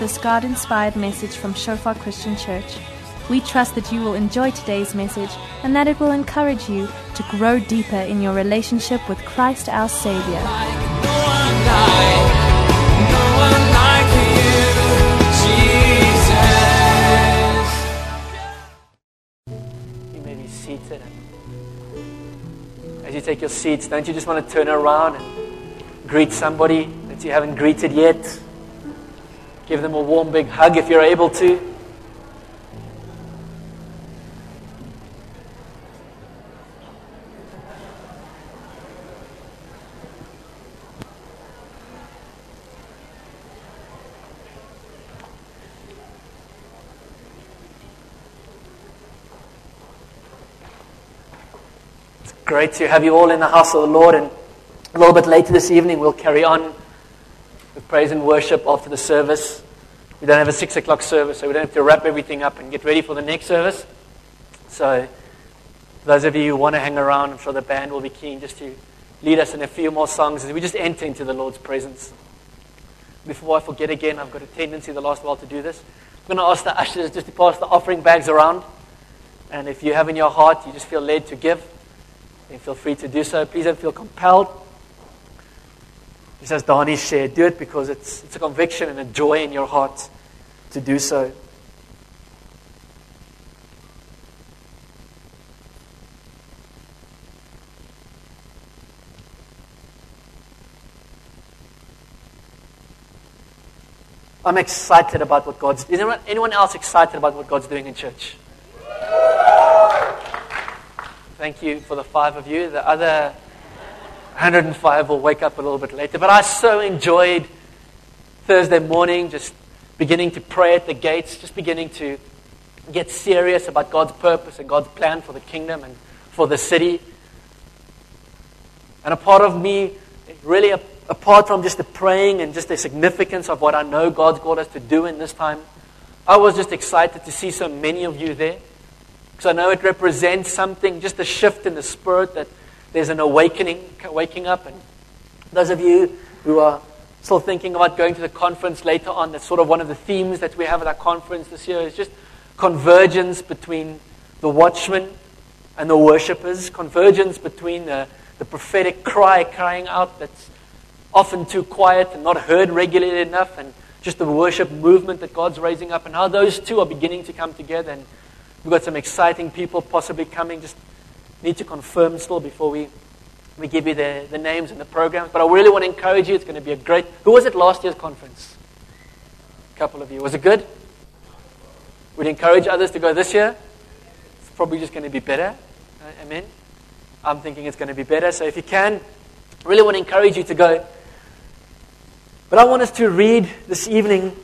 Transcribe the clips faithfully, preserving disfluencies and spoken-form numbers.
this God-inspired message from Shofar Christian Church. We trust that you will enjoy today's message and that it will encourage you to grow deeper in your relationship with Christ our Savior. You may be seated. As you take your seats, don't you just want to turn around and greet somebody that you haven't greeted yet? Give them a warm, big hug if you're able to. It's great to have you all in the house of the Lord, and a little bit later this evening we'll carry on with praise and worship after the service. We don't have a six o'clock service, so we don't have to wrap everything up and get ready for the next service. So, for those of you who want to hang around, I'm sure the band will be keen just to lead us in a few more songs as we just enter into the Lord's presence. Before I forget again, I've got a tendency the last while to do this. I'm going to ask the ushers just to pass the offering bags around. And if you have in your heart, you just feel led to give, then feel free to do so. Please don't feel compelled. Just as Dani shared, do it because it's it's a conviction and a joy in your heart to do so. I'm excited about what God's doing. Is anyone, anyone else excited about what God's doing in church? Thank you for the five of you. The other one hundred five will wake up a little bit later. But I so enjoyed Thursday morning, just beginning to pray at the gates, just beginning to get serious about God's purpose and God's plan for the kingdom and for the city. And a part of me, really a, apart from just the praying and just the significance of what I know God's called us to do in this time, I was just excited to see so many of you there. Because I know it represents something, just a shift in the spirit, that there's an awakening, waking up. And those of you who are still thinking about going to the conference later on, that's sort of one of the themes that we have at our conference this year, is just convergence between the watchmen and the worshippers, convergence between the, the prophetic cry crying out that's often too quiet and not heard regularly enough, and just the worship movement that God's raising up, and how those two are beginning to come together. And we've got some exciting people possibly coming. Just need to confirm still before we, we give you the, the names and the programs. But I really want to encourage you. It's going to be a great... Who was at last year's conference? A couple of you. Was it good? Would encourage others to go this year? It's probably just going to be better. Uh, amen? I'm thinking it's going to be better. So if you can, really want to encourage you to go. But I want us to read this evening,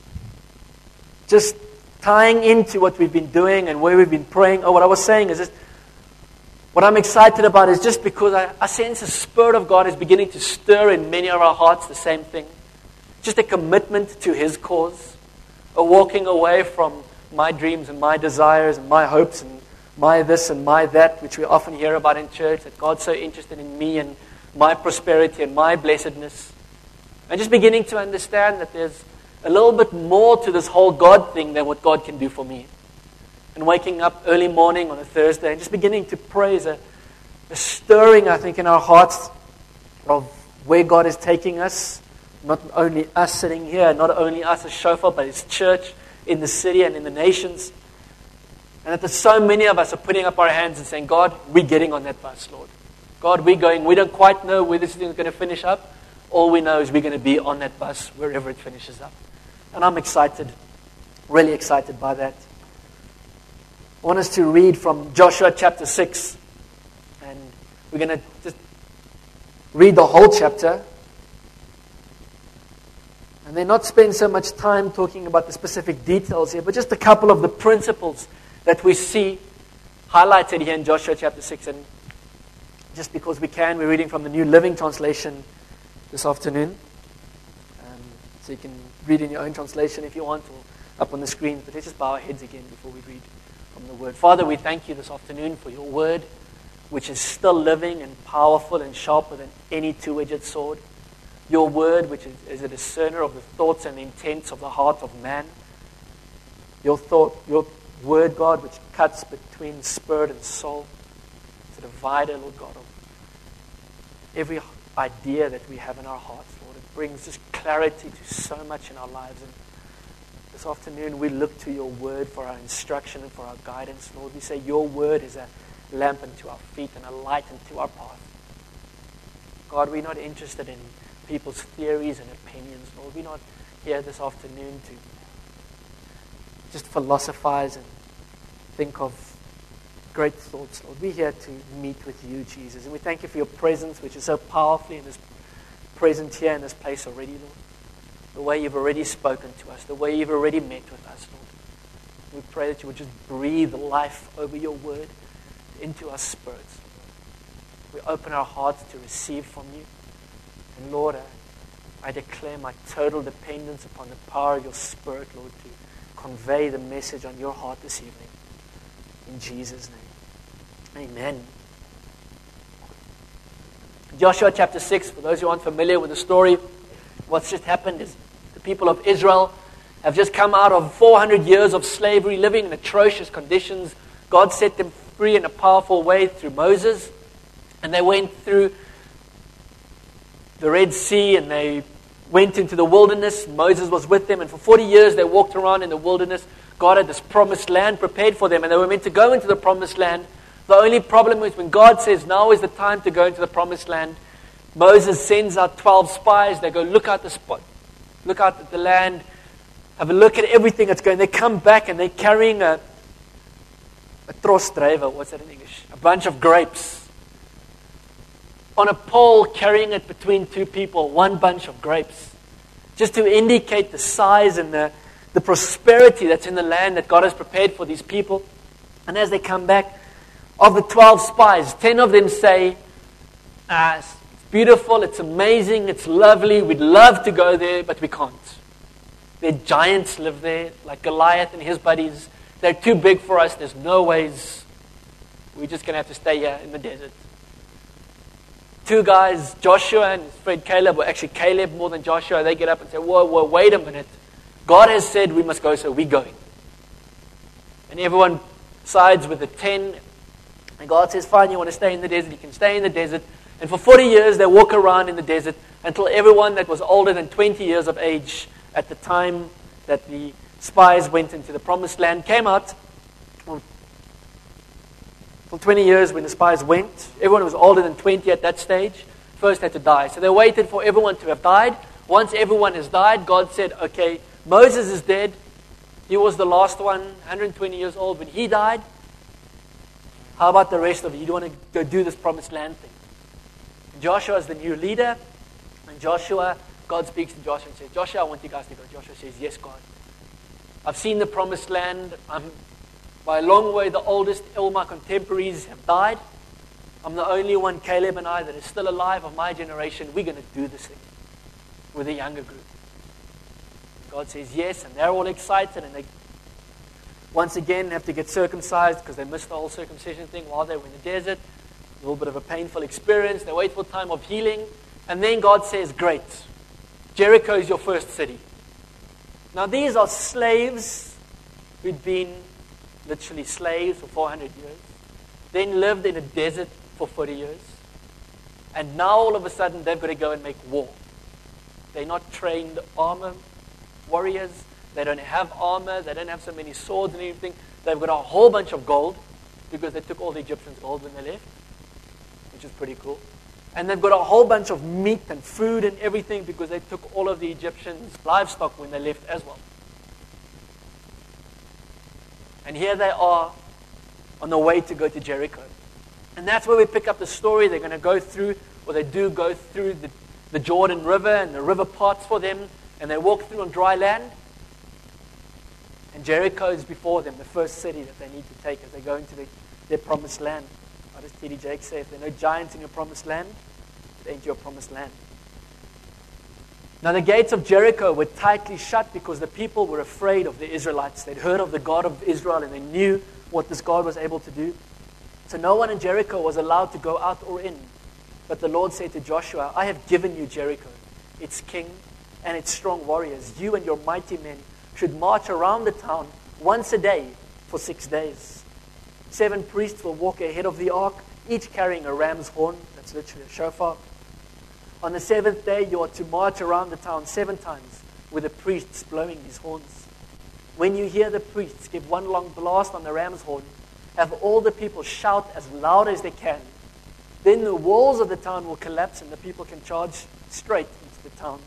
just tying into what we've been doing and where we've been praying. Oh, what I was saying is this. What I'm excited about is just because I, I sense the Spirit of God is beginning to stir in many of our hearts the same thing. Just a commitment to His cause. A walking away from my dreams and my desires and my hopes and my this and my that, which we often hear about in church, that God's so interested in me and my prosperity and my blessedness. And just beginning to understand that there's a little bit more to this whole God thing than what God can do for me. And waking up early morning on a Thursday and just beginning to praise, a, a stirring, I think, in our hearts of where God is taking us. Not only us sitting here, not only us as Shofar, but His church in the city and in the nations. And that there's so many of us are putting up our hands and saying, God, we're getting on that bus, Lord. God, we're going. We don't quite know where this thing is going to finish up. All we know is we're going to be on that bus wherever it finishes up. And I'm excited, really excited by that. I want us to read from Joshua chapter six. And we're going to just read the whole chapter. And then not spend so much time talking about the specific details here, but just a couple of the principles that we see highlighted here in Joshua chapter six. And just because we can, we're reading from the New Living Translation this afternoon. Um, so you can read in your own translation if you want, or up on the screen. But let's just bow our heads again before we read from the Word. Father, we thank you this afternoon for your Word, which is still living and powerful and sharper than any two-edged sword. Your word, which is, is a discerner of the thoughts and intents of the heart of man. Your thought, your word, God, which cuts between spirit and soul. It's a divider, Lord God, of every idea that we have in our hearts, Lord. It brings this clarity to so much in our lives. And this afternoon, we look to your word for our instruction and for our guidance, Lord. We say your word is a lamp unto our feet and a light unto our path. God, we're not interested in people's theories and opinions, Lord. We're not here this afternoon to just philosophize and think of great thoughts, Lord. We're here to meet with you, Jesus. And we thank you for your presence, which is so powerfully in this present here in this place already, Lord. The way you've already spoken to us, the way you've already met with us, Lord. We pray that you would just breathe life over your word into our spirits. We open our hearts to receive from you. And Lord, I, I declare my total dependence upon the power of your Spirit, Lord, to convey the message on your heart this evening. In Jesus' name. Amen. Joshua chapter six, for those who aren't familiar with the story, what's just happened is the people of Israel have just come out of four hundred years of slavery, living in atrocious conditions. God set them free in a powerful way through Moses. And they went through the Red Sea and they went into the wilderness. Moses was with them. And for forty years they walked around in the wilderness. God had this promised land prepared for them. And they were meant to go into the promised land. The only problem is when God says now is the time to go into the promised land, Moses sends out twelve spies. They go look out the spot, look out at the land, have a look at everything that's going. They come back and they're carrying a a trosdrywer, what's that in English? A bunch of grapes. On a pole, carrying it between two people, one bunch of grapes. Just to indicate the size and the, the prosperity that's in the land that God has prepared for these people. And as they come back, of the twelve spies, ten of them say, ah, it's beautiful, it's amazing, it's lovely, we'd love to go there, but we can't. Their giants live there, like Goliath and his buddies. They're too big for us. There's no ways. We're just going to have to stay here in the desert. Two guys, Joshua and his friend Caleb, or actually Caleb more than Joshua, they get up and say, whoa, whoa, wait a minute. God has said we must go, so we're going. And everyone sides with the ten. And God says, fine, you want to stay in the desert, you can stay in the desert. And for forty years, they walk around in the desert until everyone that was older than twenty years of age at the time that the spies went into the promised land came out. For twenty years when the spies went, everyone who was older than twenty at that stage first had to die. So they waited for everyone to have died. Once everyone has died, God said, okay, Moses is dead. He was the last one, one hundred twenty years old when he died. How about the rest of you? You don't want to go do this promised land thing. And Joshua is the new leader. And Joshua, God speaks to Joshua and says, Joshua, I want you guys to go. Joshua says, yes, God. I've seen the promised land. I'm by a long way the oldest. All my contemporaries have died. I'm the only one, Caleb and I, that is still alive of my generation. We're going to do this thing with a younger group. God says yes, and they're all excited, and they once again have to get circumcised because they missed the whole circumcision thing while they were in the desert. A little bit of a painful experience. They wait for time of healing, and then God says, great, Jericho is your first city. Now these are slaves who'd been literally slaves for four hundred years, then lived in a desert for forty years, and now all of a sudden they've got to go and make war. They're not trained armor warriors. They don't have armor. They don't have so many swords and everything. They've got a whole bunch of gold because they took all the Egyptians' gold when they left, which is pretty cool. And they've got a whole bunch of meat and food and everything because they took all of the Egyptians' livestock when they left as well. And here they are on the way to go to Jericho. And that's where we pick up the story. They're going to go through, or they do go through the, the Jordan River, and the river parts for them, and they walk through on dry land. And Jericho is before them, the first city that they need to take as they go into the, their promised land. What does T D Jakes say? If there are no giants in your promised land, it ain't your promised land. Now the gates of Jericho were tightly shut because the people were afraid of the Israelites. They'd heard of the God of Israel and they knew what this God was able to do. So no one in Jericho was allowed to go out or in. But the Lord said to Joshua, I have given you Jericho. its king, and its strong warriors. You and your mighty men should march around the town once a day for six days. Seven priests will walk ahead of the ark, each carrying a ram's horn. That's literally a shofar. On the seventh day, you are to march around the town seven times with the priests blowing these horns. When you hear the priests give one long blast on the ram's horn, have all the people shout as loud as they can. Then the walls of the town will collapse and the people can charge straight into the town.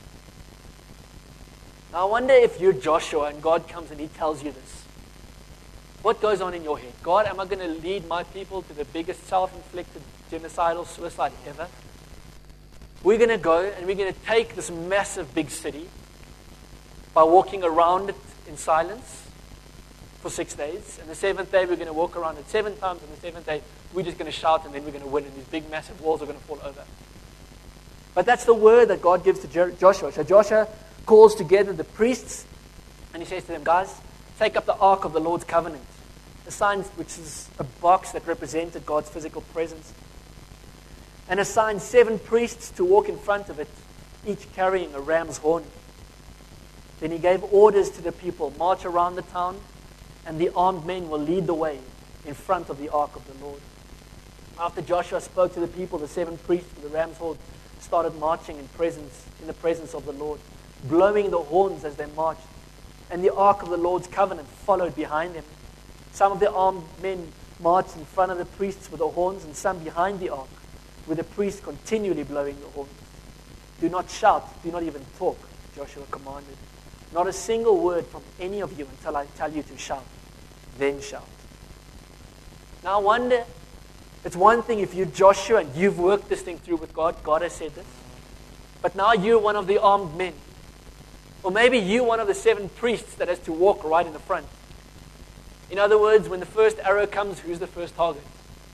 Now I wonder if you're Joshua and God comes and he tells you this. What goes on in your head? God, am I going to lead my people to the biggest self-inflicted genocidal suicide ever? We're going to go and we're going to take this massive big city by walking around it in silence for six days. And the seventh day, we're going to walk around it seven times. And the seventh day, we're just going to shout and then we're going to win. And these big, massive walls are going to fall over. But that's the word that God gives to Joshua. So Joshua calls together the priests and he says to them, guys, take up the Ark of the Lord's Covenant. A sign which is a box that represented God's physical presence. And assign seven priests to walk in front of it, each carrying a ram's horn. Then he gave orders to the people, march around the town, and the armed men will lead the way in front of the ark of the Lord. After Joshua spoke to the people, the seven priests with the ram's horn started marching in presence, in the presence of the Lord, blowing the horns as they marched. And the ark of the Lord's covenant followed behind them. Some of the armed men marched in front of the priests with the horns, and some behind the ark, with the priests continually blowing the horns. Do not shout, do not even talk, Joshua commanded. Not a single word from any of you until I tell you to shout. Then shout. Now I wonder, it's one thing if you're Joshua and you've worked this thing through with God, God has said this. But now you're one of the armed men. Or maybe you're one of the seven priests that has to walk right in the front. In other words, when the first arrow comes, who's the first target?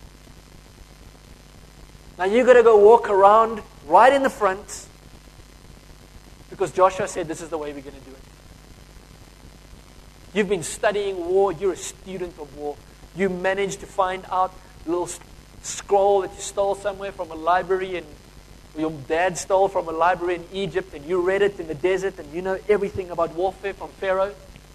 Now you've got to go walk around right in the front because Joshua said this is the way we're going to do it. You've been studying war. You're a student of war. You managed to find out a little scroll that you stole somewhere from a library and your dad stole from a library in Egypt and you read it in the desert and you know everything about warfare from Pharaoh.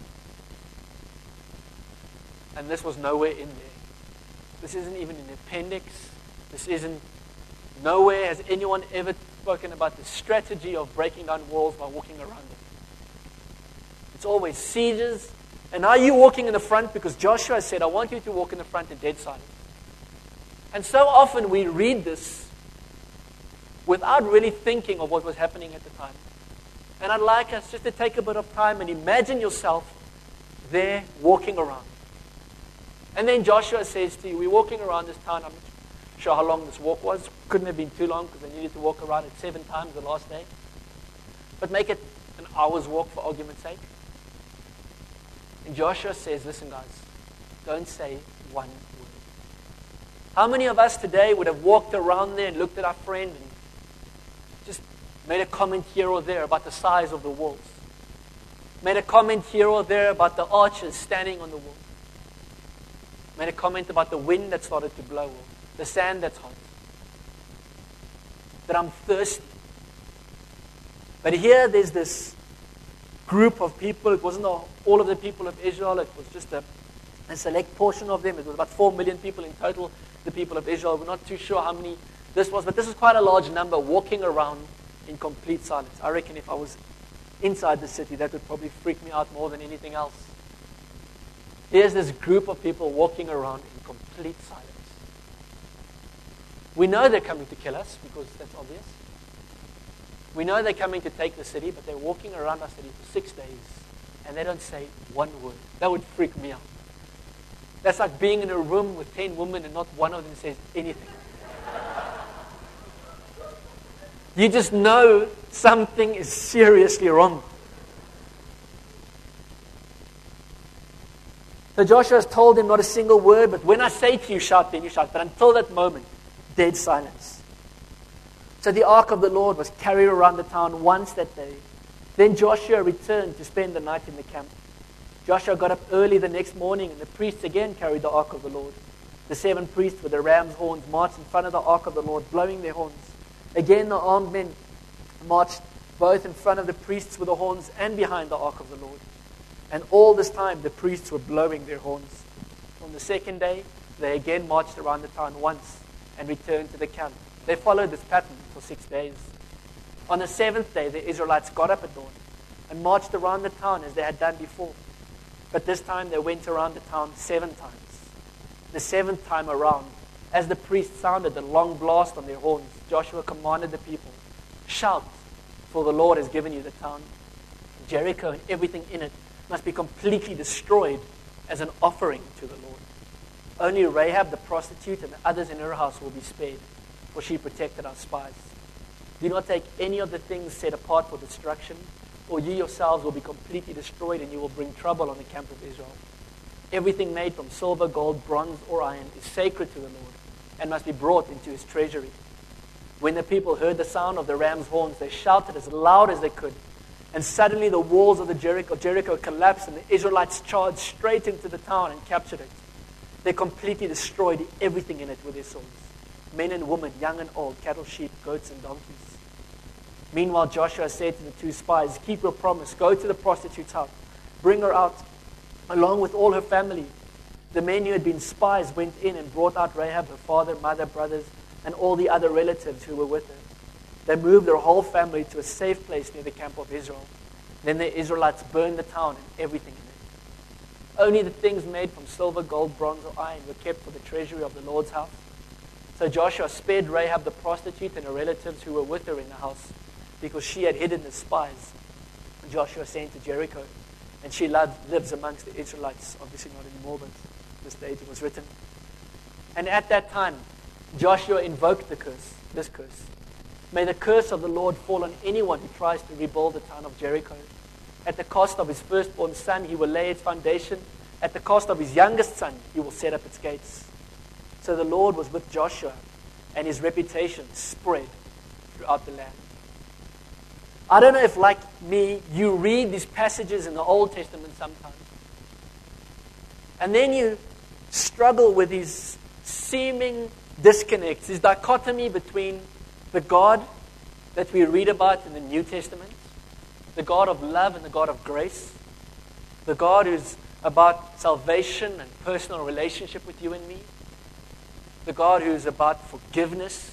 And this was nowhere in there. This isn't even an appendix. This isn't, nowhere has anyone ever spoken about the strategy of breaking down walls by walking around them. It's always sieges. And are you walking in the front? Because Joshua said, I want you to walk in the front in dead silence. And so often we read this without really thinking of what was happening at the time. And I'd like us just to take a bit of time and imagine yourself there walking around. And then Joshua says to you, we're walking around this town. I'm not sure how long this walk was. Couldn't have been too long because I needed to walk around it seven times the last day. But make it an hour's walk for argument's sake. And Joshua says, listen guys, don't say one word. How many of us today would have walked around there and looked at our friend and just made a comment here or there about the size of the walls? Made a comment here or there about the archers standing on the wall? Made a comment about the wind that started to blow, or the sand that's hot. That I'm thirsty. But here there's this group of people. It wasn't all of the people of Israel. It was just a, a select portion of them. It was about four million people in total, the people of Israel. We're not too sure how many this was, but this is quite a large number walking around in complete silence. I reckon if I was inside the city, that would probably freak me out more than anything else. Here's this group of people walking around in complete silence. We know they're coming to kill us because that's obvious. We know they're coming to take the city, but they're walking around our city for six days and they don't say one word. That would freak me out. That's like being in a room with ten women and not one of them says anything. You just know something is seriously wrong. So Joshua has told them not a single word, but when I say to you, shout, then you shout. But until that moment, dead silence. So the ark of the Lord was carried around the town once that day. Then Joshua returned to spend the night in the camp. Joshua got up early the next morning, and the priests again carried the ark of the Lord. The seven priests with the ram's horns marched in front of the ark of the Lord, blowing their horns. Again the armed men marched both in front of the priests with the horns and behind the ark of the Lord. And all this time the priests were blowing their horns. On the second day, they again marched around the town once and returned to the camp. They followed this pattern for six days. On the seventh day, the Israelites got up at dawn and marched around the town as they had done before. But this time they went around the town seven times. The seventh time around, as the priests sounded the long blast on their horns, Joshua commanded the people, "Shout, for the Lord has given you the town. Jericho and everything in it must be completely destroyed as an offering to the Lord. Only Rahab the prostitute and the others in her house will be spared, for she protected our spies. Do not take any of the things set apart for destruction, or you yourselves will be completely destroyed and you will bring trouble on the camp of Israel. Everything made from silver, gold, bronze, or iron is sacred to the Lord and must be brought into his treasury." When the people heard the sound of the ram's horns, they shouted as loud as they could. And suddenly the walls of the Jericho, Jericho collapsed, and the Israelites charged straight into the town and captured it. They completely destroyed everything in it with their swords. Men and women, young and old, cattle, sheep, goats, and donkeys. Meanwhile, Joshua said to the two spies, "Keep your promise. Go to the prostitute's house. Bring her out, along with all her family." The men who had been spies went in and brought out Rahab, her father, mother, brothers, and all the other relatives who were with her. They moved their whole family to a safe place near the camp of Israel. Then the Israelites burned the town and everything in it. Only the things made from silver, gold, bronze, or iron were kept for the treasury of the Lord's house. So Joshua spared Rahab the prostitute and her relatives who were with her in the house, because she had hidden the spies Joshua sent to Jericho, and she loved, lives amongst the Israelites, obviously not anymore, but this date it was written. And at that time, Joshua invoked the curse, this curse. "May the curse of the Lord fall on anyone who tries to rebuild the town of Jericho. At the cost of his firstborn son, he will lay its foundation. At the cost of his youngest son, he will set up its gates." So the Lord was with Joshua, and his reputation spread throughout the land. I don't know if, like me, you read these passages in the Old Testament sometimes, and then you struggle with these seeming disconnects, this dichotomy between the God that we read about in the New Testament, the God of love and the God of grace, the God who's about salvation and personal relationship with you and me, the God who's about forgiveness.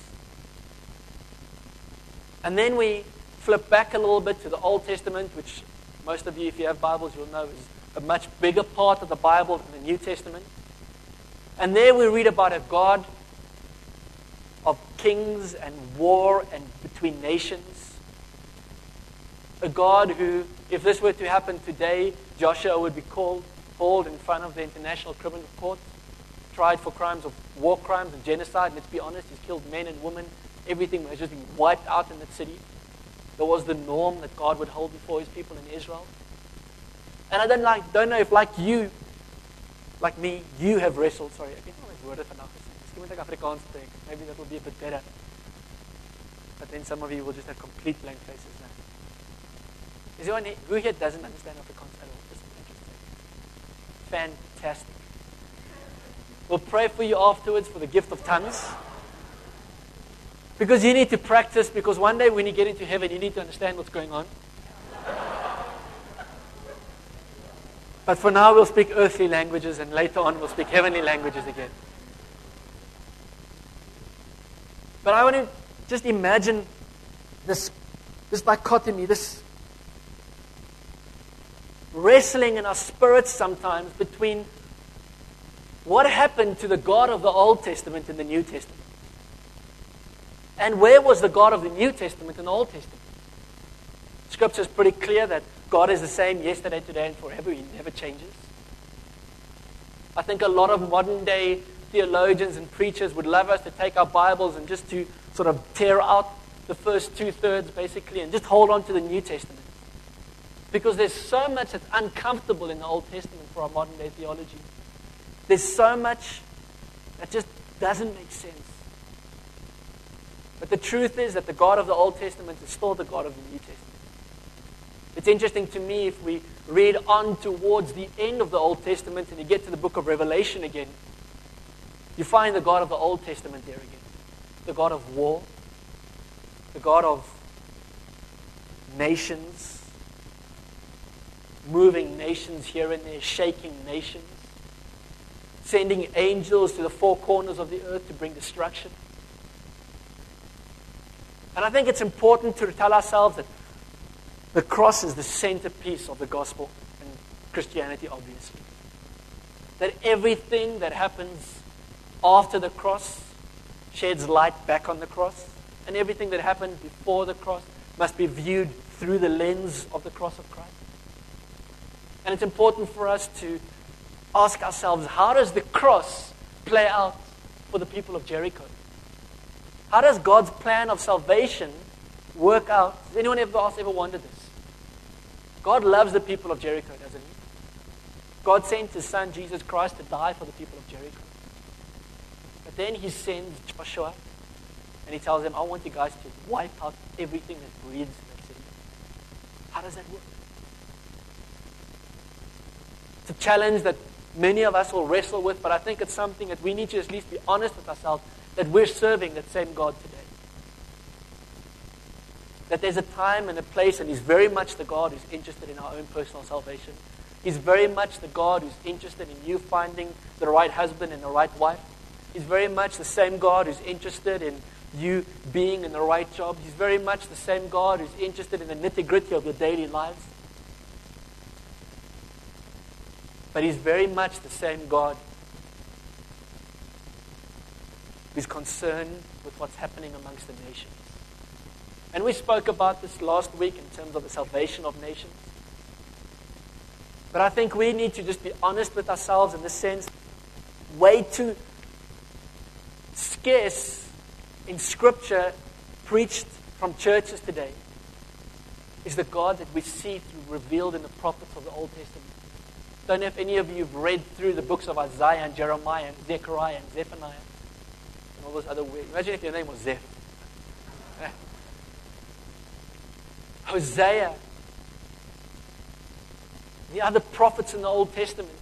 And then we flip back a little bit to the Old Testament, which most of you, if you have Bibles, you'll know is a much bigger part of the Bible than the New Testament. And there we read about a God of kings and war and between nations. A God who, if this were to happen today, Joshua would be called, hauled in front of the International Criminal Court, tried for crimes of war crimes and genocide. Let's be honest, he's killed men and women. Everything has just been wiped out in that city. That was the norm that God would hold before his people in Israel. And I don't like, don't know if like you, like me, you have wrestled. Sorry, ek weet nie wat woorde vandag is. Miskien moet ek Afrikaans spreek. Maybe that will be a bit better. But then some of you will just have complete blank faces now. Is there anyone who here doesn't understand Afrikaans at all? Just interesting. Fantastic. We'll pray for you afterwards for the gift of tongues. Because you need to practice, because one day when you get into heaven, you need to understand what's going on. But for now, we'll speak earthly languages, and later on, we'll speak heavenly languages again. But I want to just imagine this, this dichotomy, this wrestling in our spirits sometimes between what happened to the God of the Old Testament and the New Testament. And where was the God of the New Testament and the Old Testament? Scripture is pretty clear that God is the same yesterday, today, and forever. He never changes. I think a lot of modern day theologians and preachers would love us to take our Bibles and just to sort of tear out the first two-thirds, basically, and just hold on to the New Testament. Because there's so much that's uncomfortable in the Old Testament for our modern day theology. There's so much that just doesn't make sense. But the truth is that the God of the Old Testament is still the God of the New Testament. It's interesting to me if we read on towards the end of the Old Testament and you get to the book of Revelation again, you find the God of the Old Testament there again. The God of war, the God of nations, moving nations here and there, shaking nations, sending angels to the four corners of the earth to bring destruction. And I think it's important to tell ourselves that the cross is the centerpiece of the gospel and Christianity, obviously. That everything that happens after the cross sheds light back on the cross, and everything that happened before the cross must be viewed through the lens of the cross of Christ. And it's important for us to ask ourselves, how does the cross play out for the people of Jericho? How does God's plan of salvation work out? Has anyone ever asked, ever wondered this? God loves the people of Jericho, doesn't he? God sent his son, Jesus Christ, to die for the people of Jericho. But then he sends Joshua, and he tells them, I want you guys to wipe out everything that breathes in that city. How does that work? It's a challenge that many of us will wrestle with, but I think it's something that we need to at least be honest with ourselves, that we're serving that same God today. That there's a time and a place, and he's very much the God who's interested in our own personal salvation. He's very much the God who's interested in you finding the right husband and the right wife. He's very much the same God who's interested in you being in the right job. He's very much the same God who's interested in the nitty-gritty of your daily lives. But he's very much the same God who's concerned with what's happening amongst the nations. And we spoke about this last week in terms of the salvation of nations. But I think we need to just be honest with ourselves in the sense, way too scarce in Scripture preached from churches today is the God that we see through revealed in the prophets of the Old Testament. Don't know if any of you have read through the books of Isaiah and Jeremiah and Zechariah and Zephaniah and all those other weird. Imagine if your name was Zeph. Hosea, the other prophets in the Old Testament.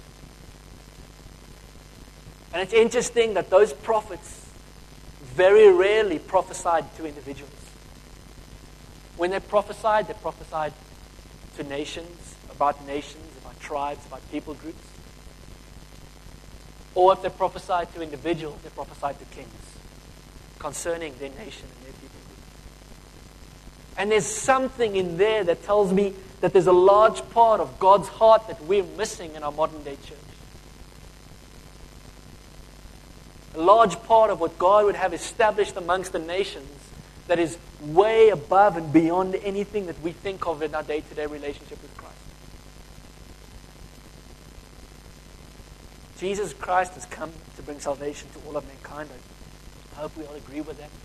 And it's interesting that those prophets very rarely prophesied to individuals. When they prophesied, they prophesied to nations, about nations, about tribes, about people groups. Or if they prophesied to individuals, they prophesied to kings concerning their nation and their people group. And there's something in there that tells me that there's a large part of God's heart that we're missing in our modern day church. A large part of what God would have established amongst the nations that is way above and beyond anything that we think of in our day-to-day relationship with Christ. Jesus Christ has come to bring salvation to all of mankind. I hope we all agree with that.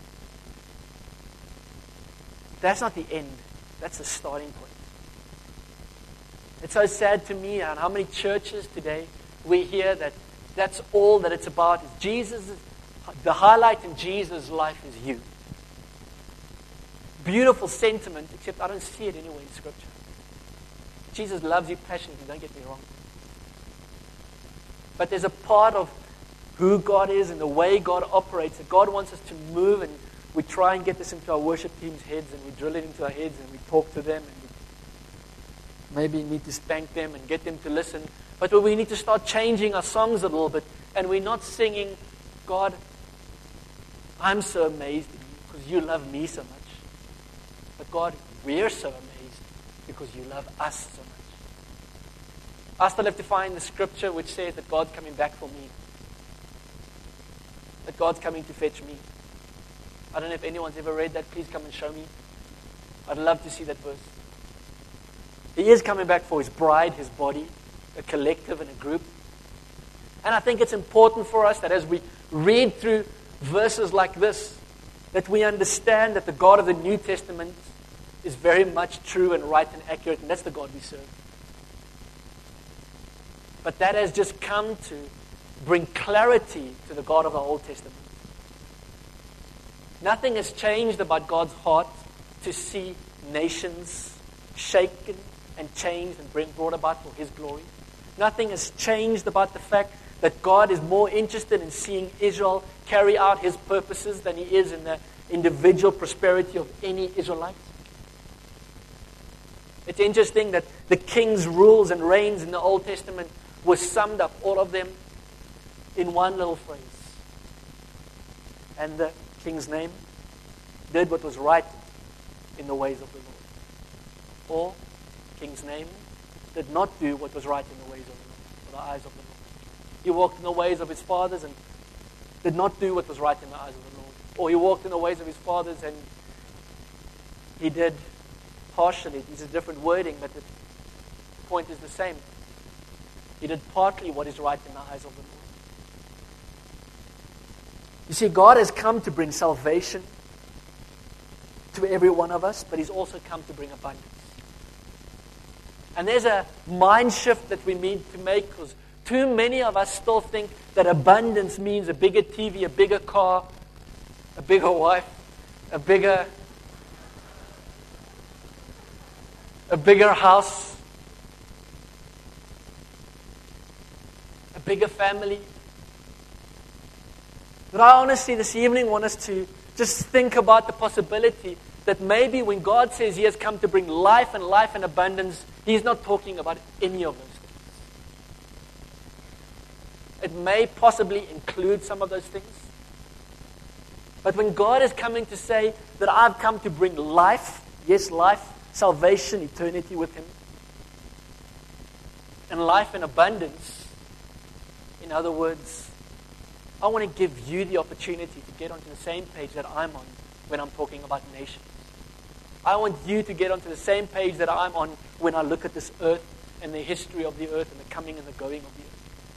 That's not the end. That's the starting point. It's so sad to me and how many churches today we hear that that's all that it's about. Is Jesus, the highlight in Jesus' life is you. Beautiful sentiment, except I don't see it anywhere in Scripture. Jesus loves you passionately, don't get me wrong. But there's a part of who God is and the way God operates that God wants us to move, and we try and get this into our worship team's heads, and we drill it into our heads, and we talk to them, and we maybe need to spank them and get them to listen. But we need to start changing our songs a little bit, and we're not singing, God, I'm so amazed in you because you love me so much. But God, we're so amazed because you love us so much. I still have to find the scripture which says that God's coming back for me. That God's coming to fetch me. I don't know if anyone's ever read that. Please come and show me. I'd love to see that verse. He is coming back for his bride, his body, a collective and a group. And I think it's important for us that as we read through verses like this, that we understand that the God of the New Testament is very much true and right and accurate, and that's the God we serve. But that has just come to bring clarity to the God of the Old Testament. Nothing has changed about God's heart to see nations shaken and changed and bring, brought about for his glory. Nothing has changed about the fact that God is more interested in seeing Israel carry out his purposes than he is in the individual prosperity of any Israelite. It's interesting that the king's rules and reigns in the Old Testament were summed up, all of them, in one little phrase. And the king's name did what was right in the ways of the Lord. Or, king's name did not do what was right in the ways of the Lord, or the eyes of the Lord. He walked in the ways of his fathers and did not do what was right in the eyes of the Lord. Or he walked in the ways of his fathers and he did partially. This is different wording, but the point is the same. He did partly what is right in the eyes of the Lord. You see, God has come to bring salvation to every one of us, but He's also come to bring abundance. And there's a mind shift that we need to make, because too many of us still think that abundance means a bigger T V, a bigger car, a bigger wife, a bigger, a bigger house, a bigger family. But I honestly this evening want us to just think about the possibility that maybe when God says He has come to bring life and life in abundance, He's not talking about any of those things. It may possibly include some of those things. But when God is coming to say that I've come to bring life, yes, life, salvation, eternity with Him, and life in abundance, in other words, I want to give you the opportunity to get onto the same page that I'm on when I'm talking about nations. I want you to get onto the same page that I'm on when I look at this earth and the history of the earth and the coming and the going of the earth.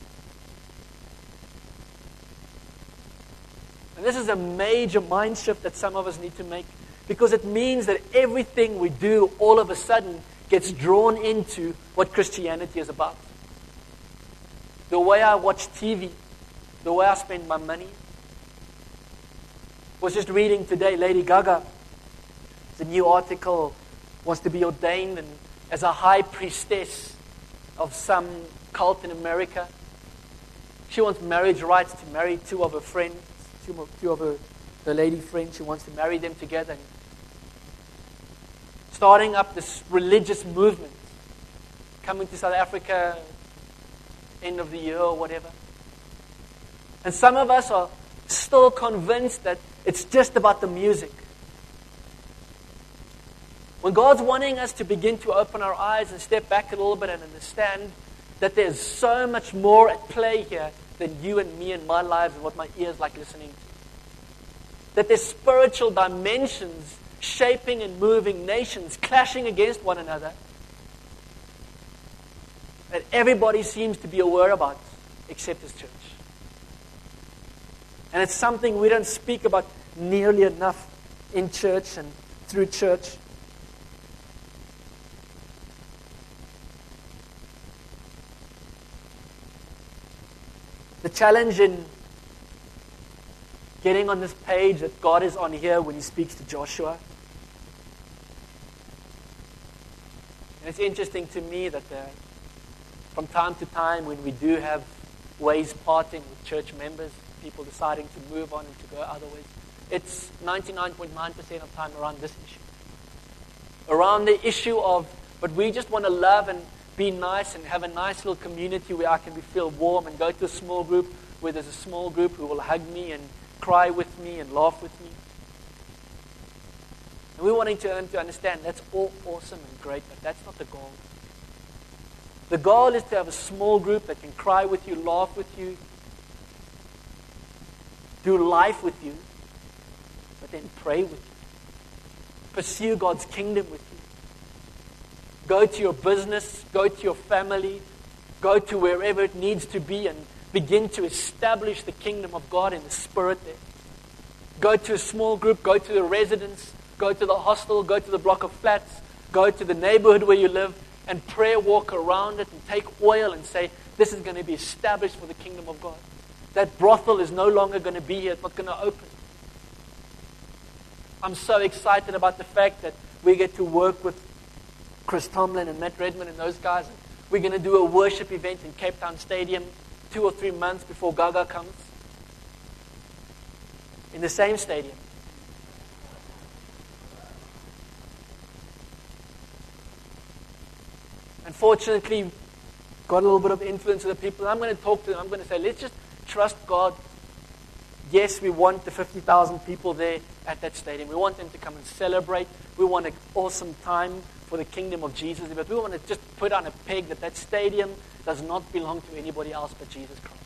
And this is a major mind shift that some of us need to make, because it means that everything we do all of a sudden gets drawn into what Christianity is about. The way I watch T V, the way I spend my money. I was just reading today, Lady Gaga, the new article, wants to be ordained and, as a high priestess of some cult in America. She wants marriage rights to marry two of her friends, two of, two of her, her lady friends. She wants to marry them together. And starting up this religious movement, coming to South Africa, end of the year or whatever. And some of us are still convinced that it's just about the music. When God's wanting us to begin to open our eyes and step back a little bit and understand that there's so much more at play here than you and me and my lives and what my ears like listening to. That there's spiritual dimensions shaping and moving nations, clashing against one another, that everybody seems to be aware about except His church. And it's something we don't speak about nearly enough in church and through church. The challenge in getting on this page that God is on here when He speaks to Joshua. And it's interesting to me that uh, from time to time when we do have ways parting with church members, people deciding to move on and to go other ways, it's ninety-nine point nine percent of time around this issue. Around the issue of, but we just want to love and be nice and have a nice little community where I can be feel warm and go to a small group where there's a small group who will hug me and cry with me and laugh with me. And we're wanting to, to understand that's all awesome and great, but that's not the goal. The goal is to have a small group that can cry with you, laugh with you, do life with you, but then pray with you. Pursue God's kingdom with you. Go to your business, go to your family, go to wherever it needs to be and begin to establish the kingdom of God in the spirit there. Go to a small group, go to the residence, go to the hostel, go to the block of flats, go to the neighborhood where you live and prayer walk around it and take oil and say, this is going to be established for the kingdom of God. That brothel is no longer going to be here. It's not going to open. I'm so excited about the fact that we get to work with Chris Tomlin and Matt Redman and those guys. We're going to do a worship event in Cape Town Stadium two or three months before Gaga comes. In the same stadium. unfortunately, got a little bit of influence with the people. And I'm going to talk to them. I'm going to say, let's just trust God. Yes, we want the fifty thousand people there at that stadium. We want them to come and celebrate. We want an awesome time for the kingdom of Jesus. But we want to just put on a peg that that stadium does not belong to anybody else but Jesus Christ.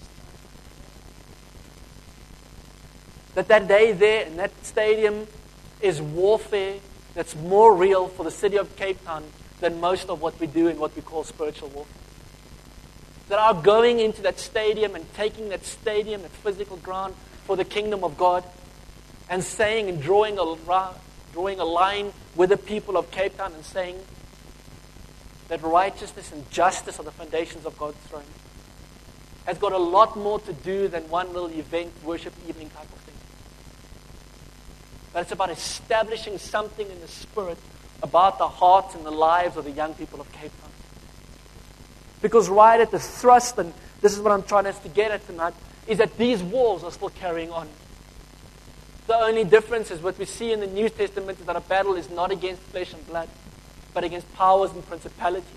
That that day there in that stadium is warfare that's more real for the city of Cape Town than most of what we do in what we call spiritual warfare. That our going into that stadium and taking that stadium, that physical ground for the kingdom of God, and saying and drawing a, drawing a line with the people of Cape Town and saying that righteousness and justice are the foundations of God's throne, has got a lot more to do than one little event, worship evening type of thing. But it's about establishing something in the spirit about the hearts and the lives of the young people of Cape Town. Because right at the thrust, and this is what I'm trying us to get at tonight, is that these wars are still carrying on. The only difference is what we see in the New Testament is that a battle is not against flesh and blood, but against powers and principalities,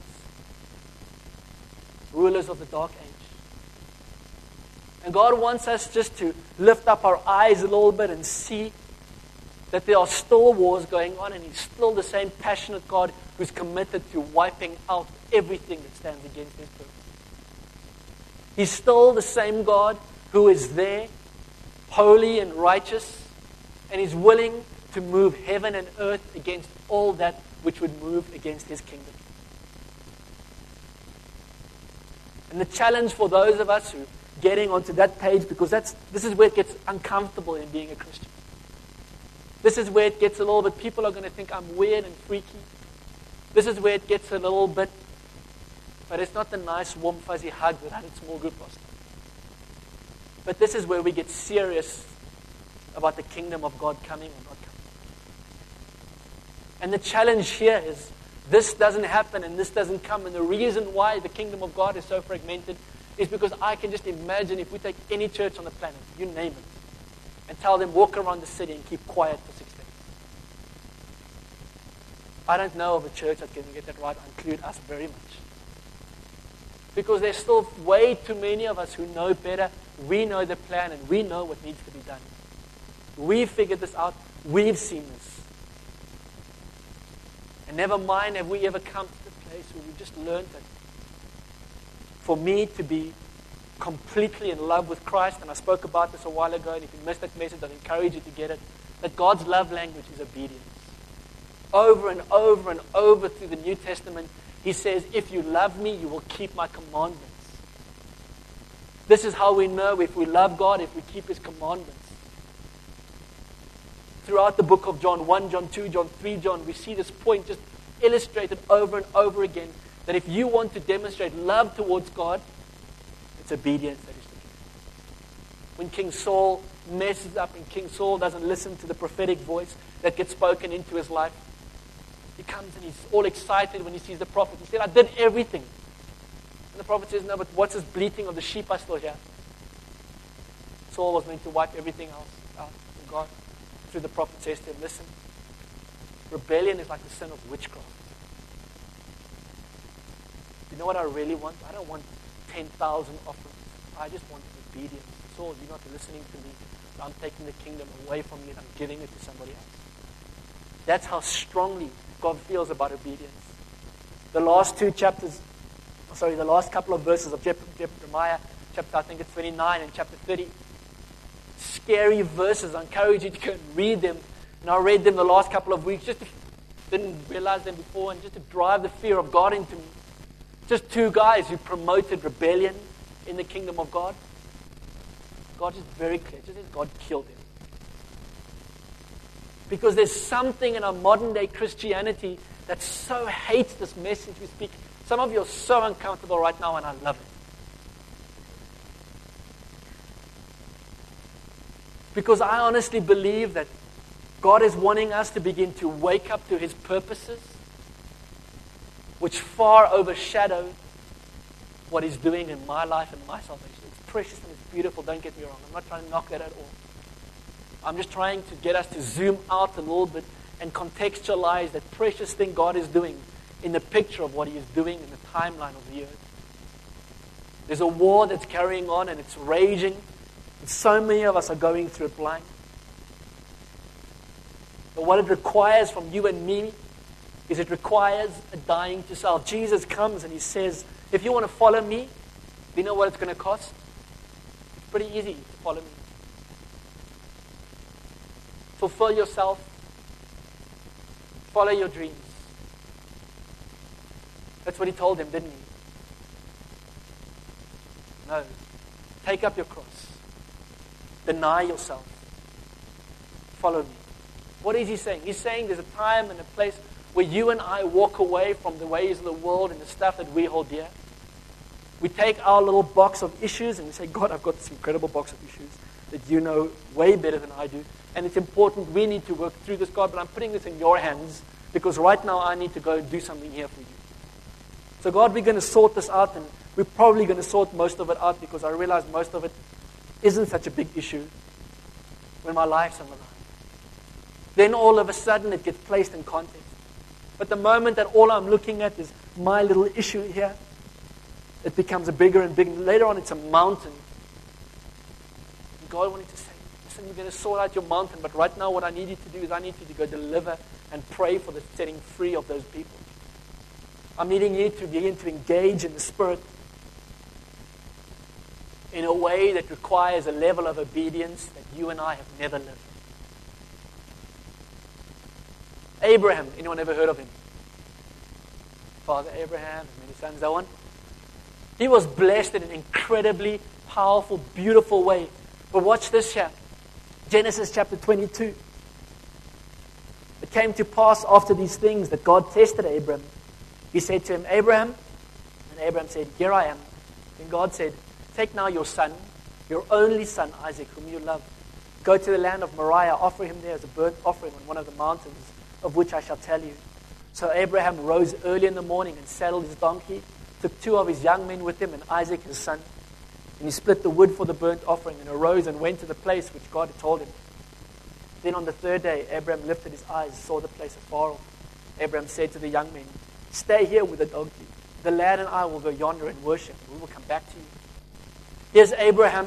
rulers of the dark age. And God wants us just to lift up our eyes a little bit and see that there are still wars going on, and He's still the same passionate God who's committed to wiping out everything that stands against His purpose. He's still the same God who is there, holy and righteous, and is willing to move heaven and earth against all that which would move against His kingdom. And the challenge for those of us who are getting onto that page, because that's this is where it gets uncomfortable in being a Christian. This is where it gets a little bit, people are going to think I'm weird and freaky. This is where it gets a little bit, but it's not the nice, warm, fuzzy hug that I had small group last time. But this is where we get serious about the kingdom of God coming or not coming. And the challenge here is this doesn't happen and this doesn't come. And the reason why the kingdom of God is so fragmented is because I can just imagine if we take any church on the planet, you name it, and tell them walk around the city and keep quiet for six days. I don't know of a church that can get that right. I include us very much. Because there's still way too many of us who know better. We know the plan and we know what needs to be done. We've figured this out. We've seen this. And never mind have we ever come to the place where we've just learned that for me to be completely in love with Christ, and I spoke about this a while ago, and if you missed that message, I'd encourage you to get it, that God's love language is obedience. Over and over and over through the New Testament, He says, if you love me, you will keep my commandments. This is how we know if we love God, if we keep His commandments. Throughout the book of John one, John two, John three, John, we see this point just illustrated over and over again, that if you want to demonstrate love towards God, it's obedience that is the key. When King Saul messes up and King Saul doesn't listen to the prophetic voice that gets spoken into his life, he comes and he's all excited when he sees the prophet. He said, I did everything. And the prophet says, no, but what's this bleating of the sheep I still hear? Saul was meant to wipe everything else out. And God, through the prophet, says to him, listen, rebellion is like the sin of witchcraft. You know what I really want? I don't want ten thousand offerings. I just want obedience. Saul, you're not listening to me. So I'm taking the kingdom away from you and I'm giving it to somebody else. That's how strongly God feels about obedience. The last two chapters, sorry, the last couple of verses of Jeremiah, chapter I think it's twenty-nine and chapter thirty, scary verses. I encourage you to go and read them. And I read them the last couple of weeks, just to, didn't realize them before, and just to drive the fear of God into me. Just two guys who promoted rebellion in the kingdom of God. God is very clear. Just as God killed him. Because there's something in our modern day Christianity that so hates this message we speak. Some of you are so uncomfortable right now, and I love it. Because I honestly believe that God is wanting us to begin to wake up to His purposes, which far overshadow what He's doing in my life and my salvation. It's precious and it's beautiful, don't get me wrong. I'm not trying to knock that at all. I'm just trying to get us to zoom out a little bit and contextualize that precious thing God is doing in the picture of what he is doing in the timeline of the earth. There's a war that's carrying on and it's raging. And so many of us are going through it blind. But what it requires from you and me is it requires a dying to self. Jesus comes and he says, if you want to follow me, do you know what it's going to cost? It's pretty easy to follow me. Fulfill yourself. Follow your dreams. That's what he told them, didn't he? No. Take up your cross. Deny yourself. Follow me. What is he saying? He's saying there's a time and a place where you and I walk away from the ways of the world and the stuff that we hold dear. We take our little box of issues and we say, God, I've got this incredible box of issues that you know way better than I do. And it's important, we need to work through this, God, but I'm putting this in your hands because right now I need to go and do something here for you. So God, we're going to sort this out, and we're probably going to sort most of it out because I realize most of it isn't such a big issue when my life's on the line. Then all of a sudden it gets placed in context. But the moment that all I'm looking at is my little issue here, it becomes a bigger and bigger. Later on it's a mountain. And God wanted to say, listen, you're going to sort out your mountain, but right now what I need you to do is I need you to go deliver and pray for the setting free of those people. I'm needing you to begin to engage in the Spirit in a way that requires a level of obedience that you and I have never lived. Abraham, anyone ever heard of him? Father Abraham, many sons, that one. He was blessed in an incredibly powerful, beautiful way. But watch this here. Genesis chapter twenty-two. It came to pass after these things that God tested Abraham. He said to him, Abraham, and Abraham said, here I am. And God said, take now your son, your only son, Isaac, whom you love. Go to the land of Moriah, offer him there as a burnt offering on one of the mountains, of which I shall tell you. So Abraham rose early in the morning and saddled his donkey, took two of his young men with him and Isaac his son. And he split the wood for the burnt offering and arose and went to the place which God had told him. Then on the third day, Abraham lifted his eyes and saw the place afar off. Abraham said to the young men, stay here with the donkey. The lad and I will go yonder and worship. We will come back to you. Here's Abraham,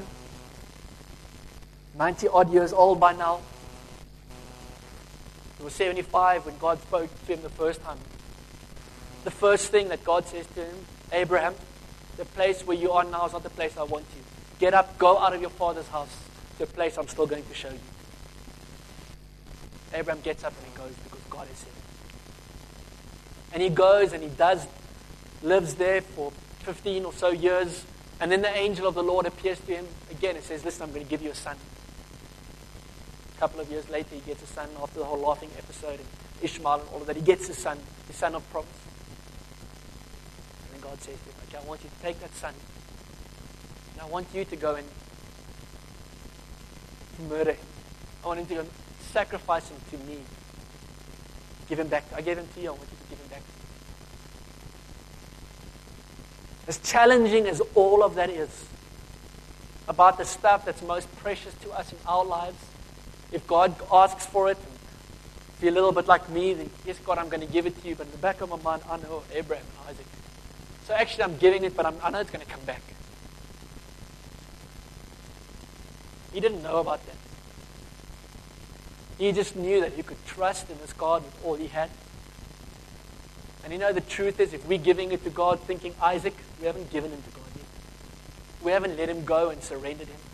ninety odd years old by now. He was seventy-five when God spoke to him the first time. The first thing that God says to him, Abraham, the place where you are now is not the place I want you. Get up, go out of your father's house to a place I'm still going to show you. Abraham gets up and he goes because God has said it. And he goes and he does, lives there for fifteen or so years. And then the angel of the Lord appears to him again and says, listen, I'm going to give you a son. A couple of years later, he gets a son after the whole laughing episode and Ishmael and all of that. He gets his son, his son of promise. And then God says to him, okay, I want you to take that son and I want you to go and murder him. I want him to go and sacrifice him to me. Give him back. I gave him to you. I want you to give him back to me. As challenging as all of that is, about the stuff that's most precious to us in our lives, if God asks for it, if you're a little bit like me, then yes, God, I'm going to give it to you. But in the back of my mind, I know Abraham and Isaac. So actually, I'm giving it, but I'm, I know it's going to come back. He didn't know about that. He just knew that he could trust in this God with all he had. And you know, the truth is, if we're giving it to God thinking Isaac, we haven't given him to God yet. We haven't let him go and surrendered him.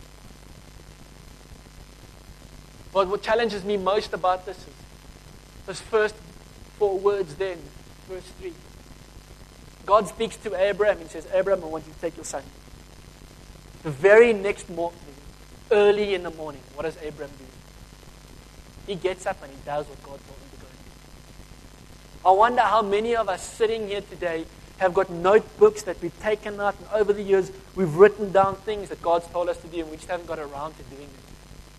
But what challenges me most about this is those first four words there in verse three. God speaks to Abraham and says, Abraham, I want you to take your son. The very next morning, early in the morning, what does Abraham do? He gets up and he does what God told him to go and do. I wonder how many of us sitting here today have got notebooks that we've taken out, and over the years we've written down things that God's told us to do and we just haven't got around to doing it.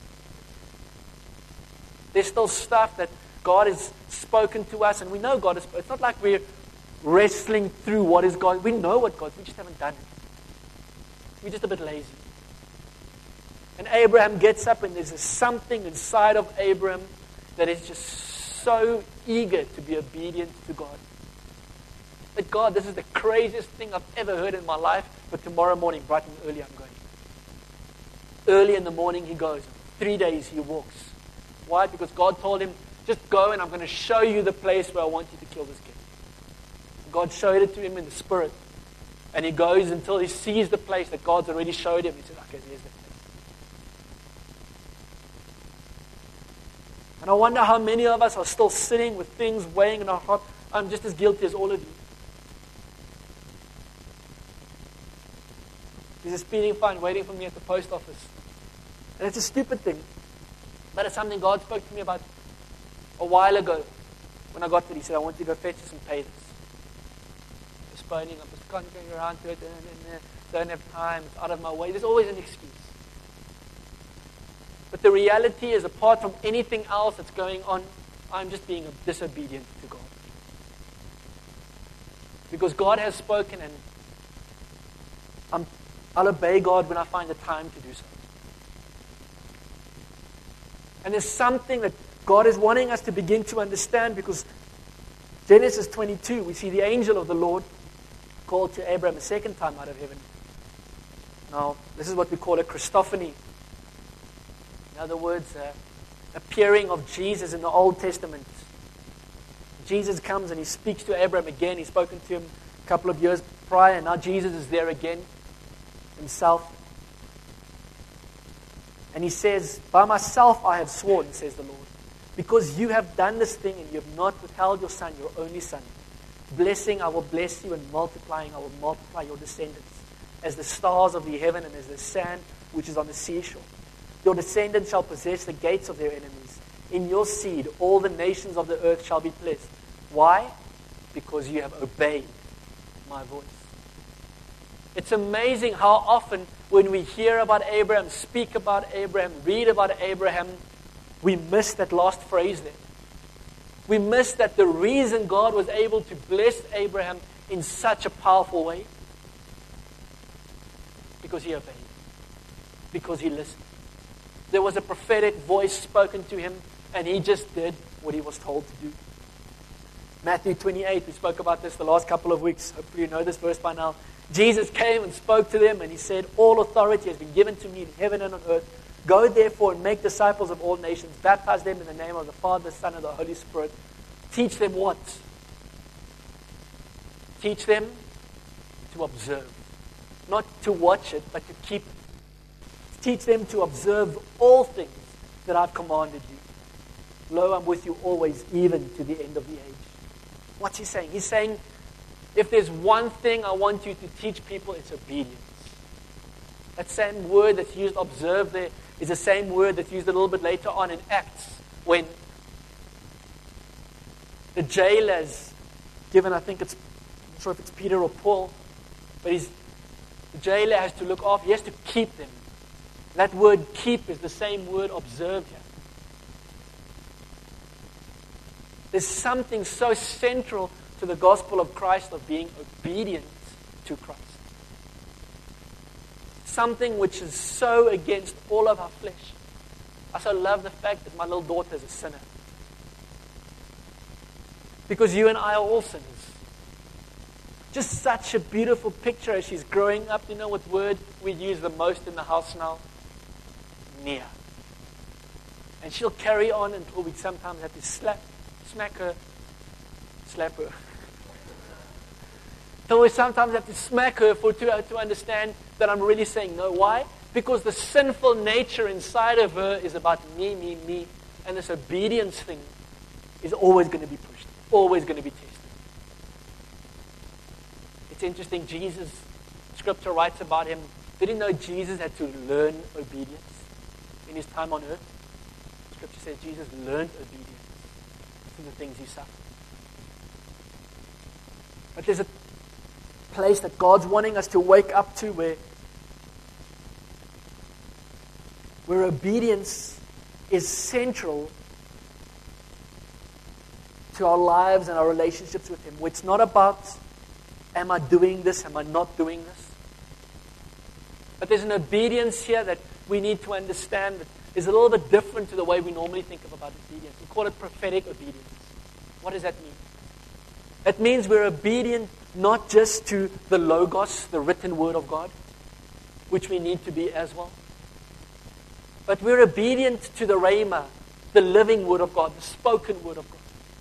There's still stuff that God has spoken to us, and we know God has spoken. It's not like we're wrestling through what is God. We know what God is. We just haven't done it. We're just a bit lazy. And Abraham gets up, and there's a something inside of Abraham that is just so eager to be obedient to God. That God, this is the craziest thing I've ever heard in my life, but tomorrow morning, bright and early, I'm going. Early in the morning he goes. Three days he walks. Why? Because God told him, just go and I'm going to show you the place where I want you to kill this kid. God showed it to him in the spirit. And he goes until he sees the place that God's already showed him. He says, okay, there's the place. And I wonder how many of us are still sitting with things weighing in our heart. I'm just as guilty as all of you. There's a speeding fine waiting for me at the post office. And it's a stupid thing. But it's something God spoke to me about a while ago. When I got there, he said, I want you to go fetch this and pay this. Postponing, I'm just can't get around to it, and, and, and, don't have time, it's out of my way. There's always an excuse. But the reality is, apart from anything else that's going on, I'm just being disobedient to God. Because God has spoken, and I'm, I'll obey God when I find the time to do so. And there's something that God is wanting us to begin to understand, because Genesis twenty-two, we see the angel of the Lord called to Abraham a second time out of heaven. Now, this is what we call a Christophany. In other words, uh, appearing of Jesus in the Old Testament. Jesus comes and he speaks to Abraham again. He's spoken to him a couple of years prior, and now Jesus is there again himself. And he says, by myself I have sworn, says the Lord, because you have done this thing and you have not withheld your son, your only son. Blessing, I will bless you, and multiplying, I will multiply your descendants as the stars of the heaven and as the sand which is on the seashore. Your descendants shall possess the gates of their enemies. In your seed, all the nations of the earth shall be blessed. Why? Because you have obeyed my voice. It's amazing how often when we hear about Abraham, speak about Abraham, read about Abraham, we miss that last phrase there. We miss that the reason God was able to bless Abraham in such a powerful way, because he obeyed, because he listened. There was a prophetic voice spoken to him, and he just did what he was told to do. Matthew twenty-eight, we spoke about this the last couple of weeks. Hopefully you know this verse by now. Jesus came and spoke to them, and he said, all authority has been given to me in heaven and on earth. Go therefore and make disciples of all nations. Baptize them in the name of the Father, the Son, and the Holy Spirit. Teach them what? Teach them to observe. Not to watch it, but to keep it. Teach them to observe all things that I've commanded you. Lo, I'm with you always, even to the end of the age. What's he saying? He's saying, if there's one thing I want you to teach people, it's obedience. That same word that's used, observe, there is the same word that's used a little bit later on in Acts, when the jailer's given, I think it's, I'm not sure if it's Peter or Paul, but he's, the jailer has to look after, he has to keep them. That word keep is the same word observe here. There's something so central to the gospel of Christ of being obedient to Christ. Something which is so against all of our flesh. I so love the fact that my little daughter is a sinner. Because you and I are all sinners. Just such a beautiful picture as she's growing up. You know what word we use the most in the house now? Near. And she'll carry on until we sometimes have to slap, smack her, slap her. Till we sometimes have to smack her for to, to understand that I'm really saying no. Why? Because the sinful nature inside of her is about me, me, me. And this obedience thing is always going to be pushed. Always going to be tested. It's interesting, Jesus, Scripture writes about him. Did you know Jesus had to learn obedience in his time on earth? Scripture says Jesus learned obedience through the things he suffered. But there's a place that God's wanting us to wake up to where, where obedience is central to our lives and our relationships with Him. Where it's not about, am I doing this, am I not doing this? But there's an obedience here that we need to understand that is a little bit different to the way we normally think of about obedience. We call it prophetic obedience. What does that mean? It means we're obedient not just to the Logos, the written word of God, which we need to be as well, but we're obedient to the Rhema, the living word of God, the spoken word of God.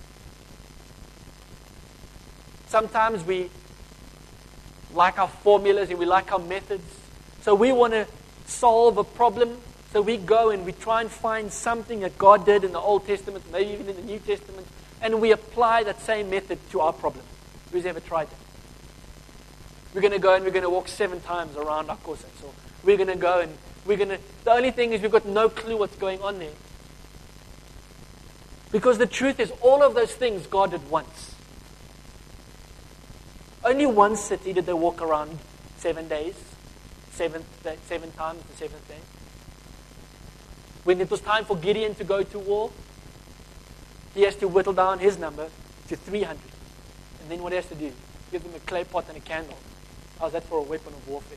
Sometimes we like our formulas and we like our methods. So we want to solve a problem. So we go and we try and find something that God did in the Old Testament, maybe even in the New Testament, and we apply that same method to our problem. Who's ever tried that? We're going to go and we're going to walk seven times around our courses. Or we're going to go and we're going to... The only thing is we've got no clue what's going on there. Because the truth is, all of those things God did once. Only one city did they walk around seven days, seventh day, seven times the seventh day. When it was time for Gideon to go to war, he has to whittle down his number to three hundred. And then what he has to do? Give them a clay pot and a candle. How's that for a weapon of warfare?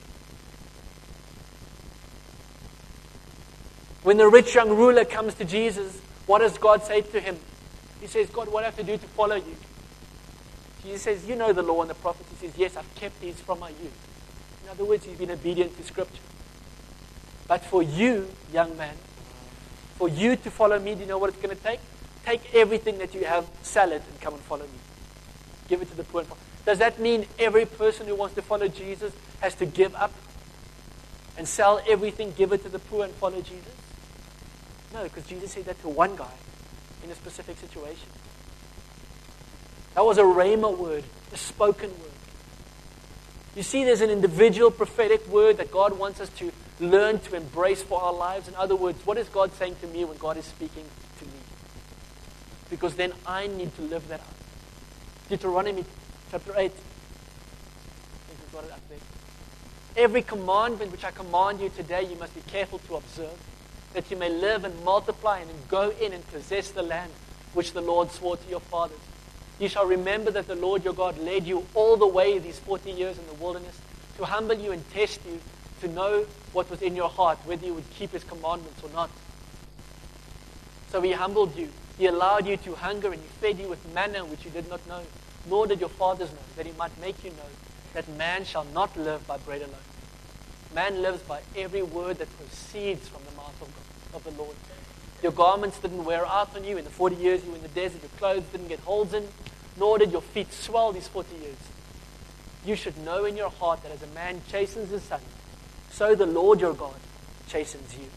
When the rich young ruler comes to Jesus, what does God say to him? He says, God, what do I have to do to follow you? Jesus says, you know the law and the prophets. He says, yes, I've kept these from my youth. In other words, he's been obedient to Scripture. But for you, young man, for you to follow me, do you know what it's going to take? Take everything that you have, sell it, and come and follow me. Give it to the poor and poor. Does that mean every person who wants to follow Jesus has to give up and sell everything, give it to the poor, and follow Jesus? No, because Jesus said that to one guy in a specific situation. That was a rhema word, a spoken word. You see, there's an individual prophetic word that God wants us to learn to embrace for our lives. In other words, what is God saying to me when God is speaking to me? Because then I need to live that out. Deuteronomy chapter eight. I think we've got it up there. Every commandment which I command you today, you must be careful to observe, that you may live and multiply and go in and possess the land which the Lord swore to your fathers. You shall remember that the Lord your God led you all the way these forty years in the wilderness to humble you and test you, to know what was in your heart, whether you would keep his commandments or not. So he humbled you. He allowed you to hunger, and he fed you with manna which you did not know, nor did your fathers know, that he might make you know that man shall not live by bread alone. Man lives by every word that proceeds from the mouth of God, of the Lord. Your garments didn't wear out on you in the forty years you were in the desert. Your clothes didn't get holes in, nor did your feet swell these forty years. You should know in your heart that as a man chastens his son, so the Lord your God chastens you.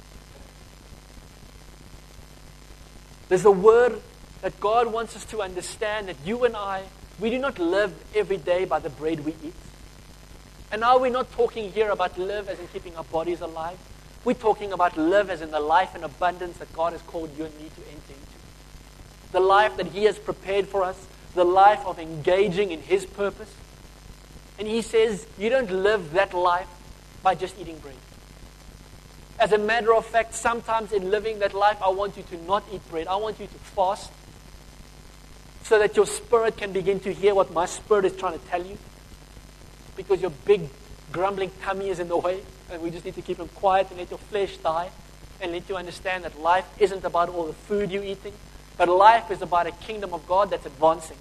There's a word that God wants us to understand, that you and I, we do not live every day by the bread we eat. And now we're not talking here about live as in keeping our bodies alive. We're talking about live as in the life and abundance that God has called you and me to enter into. The life that he has prepared for us, the life of engaging in his purpose. And he says, you don't live that life by just eating bread. As a matter of fact, sometimes in living that life, I want you to not eat bread. I want you to fast so that your spirit can begin to hear what my spirit is trying to tell you. Because your big grumbling tummy is in the way, and we just need to keep him quiet and let your flesh die, and let you understand that life isn't about all the food you're eating, but life is about a kingdom of God that's advancing.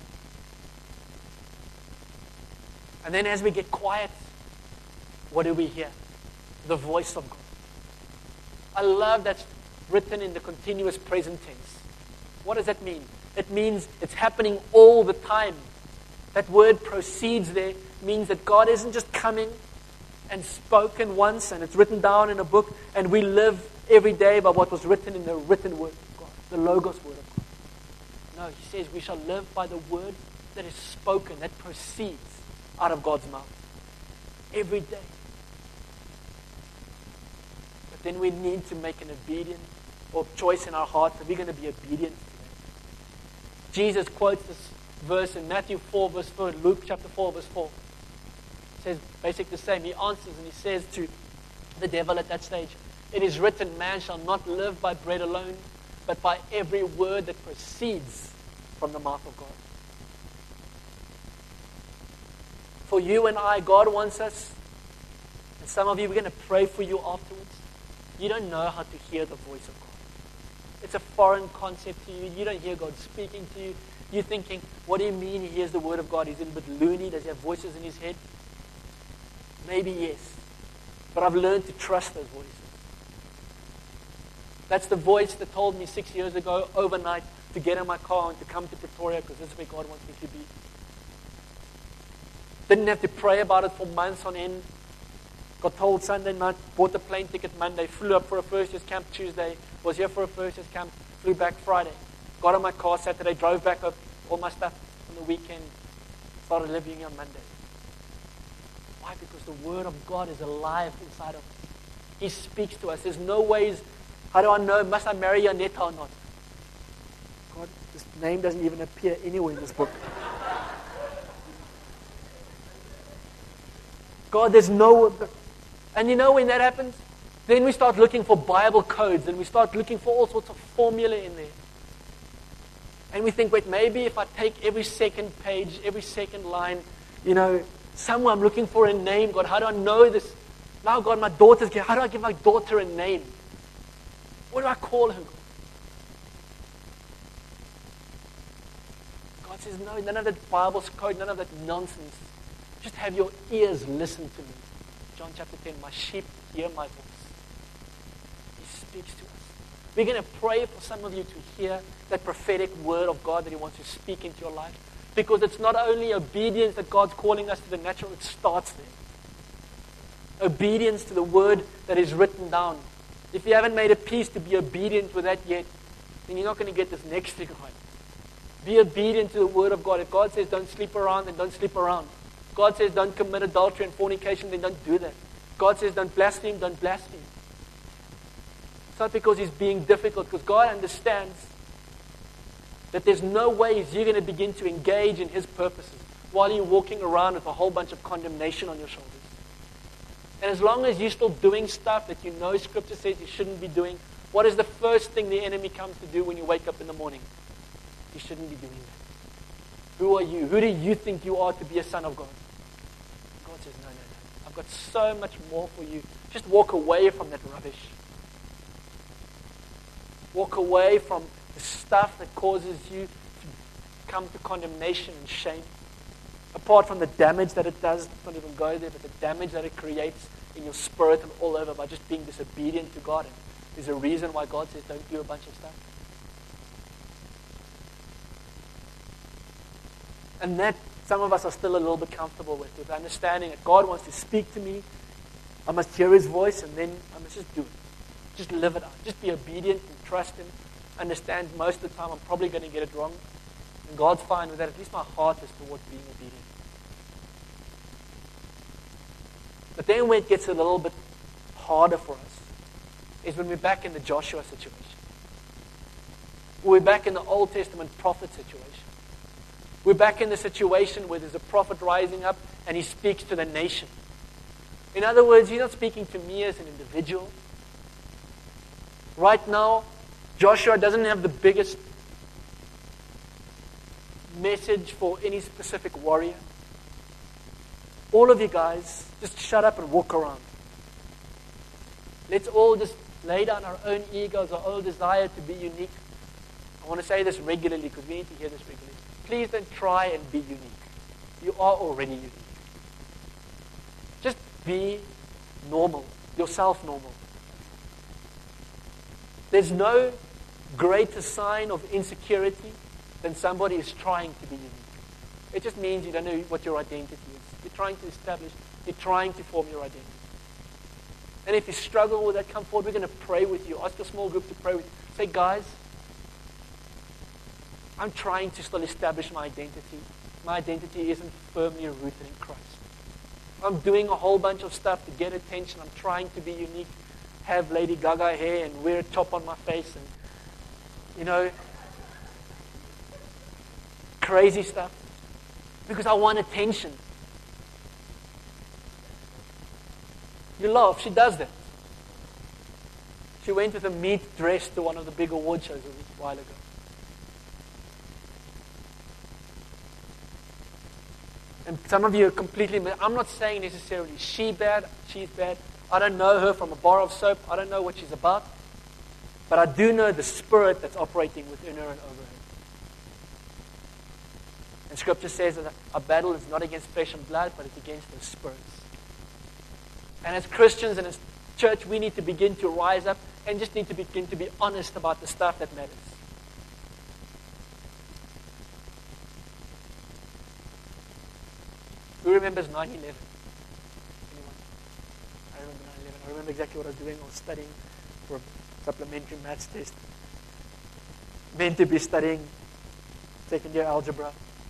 And then as we get quiet, what do we hear? The voice of God. I love that's written in the continuous present tense. What does that mean? It means it's happening all the time. That word proceeds there means that God isn't just coming and spoken once and it's written down in a book and we live every day by what was written in the written word of God, the Logos word of God. No, he says we shall live by the word that is spoken, that proceeds out of God's mouth every day. But then we need to make an obedient or choice in our hearts that we're going to be obedient to that. Jesus quotes this verse in Matthew four, verse four, Luke chapter four, verse four. It says basically the same. He answers and he says to the devil at that stage, it is written, man shall not live by bread alone, but by every word that proceeds from the mouth of God. For you and I, God wants us, and some of you, we're going to pray for you afterwards. You don't know how to hear the voice of God. It's a foreign concept to you. You don't hear God speaking to you. You're thinking, what do you mean he hears the word of God? He's a little bit loony. Does he have voices in his head? Maybe yes. But I've learned to trust those voices. That's the voice that told me six years ago, overnight, to get in my car and to come to Pretoria because this is where God wants me to be. Didn't have to pray about it for months on end. Got told Sunday night, bought a plane ticket Monday, flew up for a first year's camp Tuesday, was here for a first year's camp, flew back Friday. Got in my car Saturday, drove back up all my stuff on the weekend, started living on Monday. Why? Because the word of God is alive inside of us. He speaks to us. There's no ways, how do I know, must I marry Janetta or not? God, this name doesn't even appear anywhere in this book. God, there's no... And you know when that happens? Then we start looking for Bible codes and we start looking for all sorts of formula in there. And we think, wait, maybe if I take every second page, every second line, you know, somewhere I'm looking for a name. God, how do I know this? Now, God, my daughter's here. How do I give my daughter a name? What do I call her? God says, no, none of that Bible's code, none of that nonsense. Just have your ears listen to me. John chapter ten, my sheep hear my voice. He speaks to us. We're going to pray for some of you to hear that prophetic word of God that He wants to speak into your life. Because it's not only obedience that God's calling us to the natural, it starts there. Obedience to the word that is written down. If you haven't made a peace to be obedient with that yet, then you're not going to get this next thing right. Be obedient to the word of God. If God says don't sleep around, then don't sleep around. God says don't commit adultery and fornication, then don't do that. God says don't blaspheme, don't blaspheme. It's not because He's being difficult, because God understands that there's no ways you're going to begin to engage in His purposes while you're walking around with a whole bunch of condemnation on your shoulders. And as long as you're still doing stuff that you know Scripture says you shouldn't be doing, what is the first thing the enemy comes to do when you wake up in the morning? You shouldn't be doing that. Who are you? Who do you think you are to be a son of God? God says, no, no, no. I've got so much more for you. Just walk away from that rubbish. Walk away from the stuff that causes you to come to condemnation and shame. Apart from the damage that it does, not even go there, but the damage that it creates in your spirit and all over by just being disobedient to God. And there's a reason why God says don't do a bunch of stuff. And that some of us are still a little bit comfortable with, with understanding that God wants to speak to me. I must hear His voice and then I must just do it. Just live it out. Just be obedient and trust Him. Understand most of the time I'm probably going to get it wrong. And God's fine with that. At least my heart is towards being obedient. But then when it gets a little bit harder for us is when we're back in the Joshua situation. We're back in the Old Testament prophet situation. We're back in the situation where there's a prophet rising up and he speaks to the nation. In other words, he's not speaking to me as an individual. Right now, Joshua doesn't have the biggest message for any specific warrior. All of you guys, just shut up and walk around. Let's all just lay down our own egos, our own desire to be unique. I want to say this regularly because we need to hear this regularly. Please don't try and be unique. You are already unique. Just be normal, yourself normal. There's no greater sign of insecurity than somebody is trying to be unique. It just means you don't know what your identity is. You're trying to establish, you're trying to form your identity. And if you struggle with that, come forward. We're going to pray with you. Ask your small group to pray with you. Say, guys, I'm trying to still establish my identity. My identity isn't firmly rooted in Christ. I'm doing a whole bunch of stuff to get attention. I'm trying to be unique, have Lady Gaga hair and wear a top on my face and, you know, crazy stuff. Because I want attention. You laugh, she does that. She went with a meat dress to one of the big award shows a while ago. And some of you are completely... I'm not saying necessarily she bad, she's bad. I don't know her from a bar of soap. I don't know what she's about. But I do know the spirit that's operating within her and over her. And Scripture says that our battle is not against flesh and blood, but it's against the spirits. And as Christians and as church, we need to begin to rise up and just need to begin to be honest about the stuff that matters. Who remembers nine eleven? Anyone? I remember nine eleven. I remember exactly what I was doing. I was studying for a supplementary maths test. Meant to be studying second year algebra.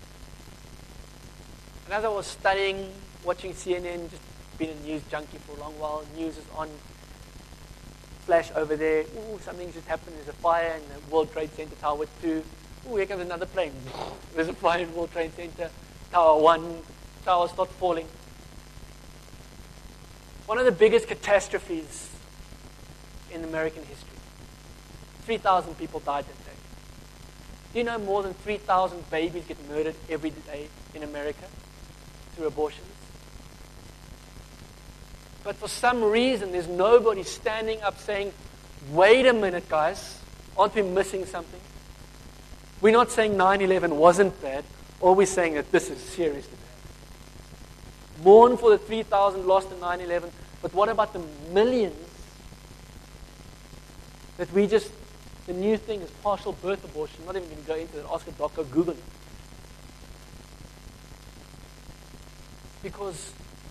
And as I was studying, watching C N N, just been a news junkie for a long while, news is on, flash over there, ooh, something's just happened, there's a fire in the World Trade Center, Tower two, ooh, here comes another plane, there's a fire in World Trade Center, Tower one, towers start falling. One of the biggest catastrophes in American history. three thousand people died that day. Do you know more than three thousand babies get murdered every day in America through abortions? But for some reason, there's nobody standing up saying, wait a minute, guys, aren't we missing something? We're not saying nine eleven wasn't bad, or we're saying that this is seriously bad. Mourn for the three thousand lost in nine eleven, but what about the millions that we just, the new thing is partial birth abortion. I'm not even going to go into it. Ask a doctor, Google it. Because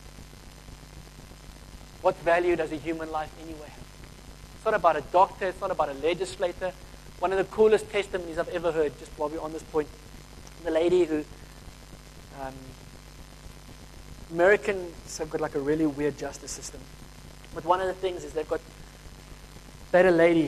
what value does a human life anyway have? It's not about a doctor. It's not about a legislator. One of the coolest testimonies I've ever heard, just while we're on this point, the lady who, um, Americans have got like a really weird justice system. But one of the things is they've got, they had a lady,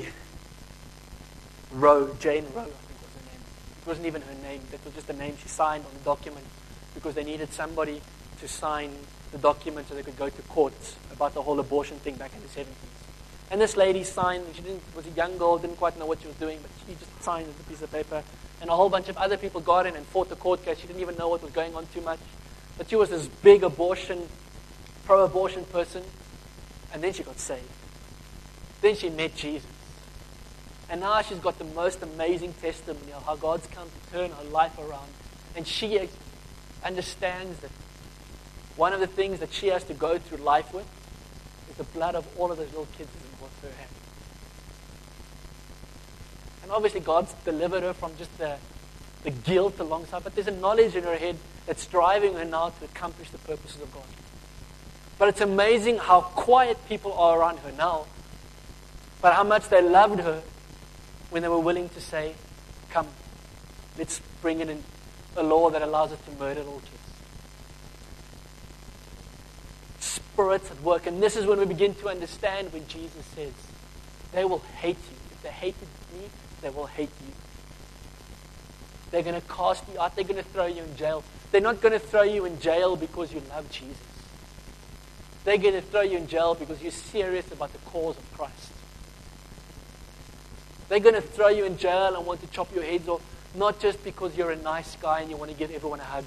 Roe, Jane Roe, I think was her name. It wasn't even her name. That was just the name she signed on the document because they needed somebody to sign the document so they could go to court about the whole abortion thing back in the seventies. And this lady signed, she didn't, was a young girl, didn't quite know what she was doing, but she just signed the piece of paper. And a whole bunch of other people got in and fought the court case. She didn't even know what was going on too much. But she was this big abortion, pro-abortion person. And then she got saved. Then she met Jesus. And now she's got the most amazing testimony of how God's come to turn her life around. And she understands that one of the things that she has to go through life with is the blood of all of those little kids is in her hand. And obviously God's delivered her from just the, the guilt alongside, but there's a knowledge in her head that's driving her now to accomplish the purposes of God. But it's amazing how quiet people are around her now, but how much they loved her when they were willing to say, come, let's bring in a law that allows us to murder little kids. Spirits at work. And this is when we begin to understand when Jesus says, they will hate you. If they hated me, they will hate you. They're going to cast you out. They're going to throw you in jail. They're not going to throw you in jail because you love Jesus. They're going to throw you in jail because you're serious about the cause of Christ. They're going to throw you in jail and want to chop your heads off, not just because you're a nice guy and you want to give everyone a hug,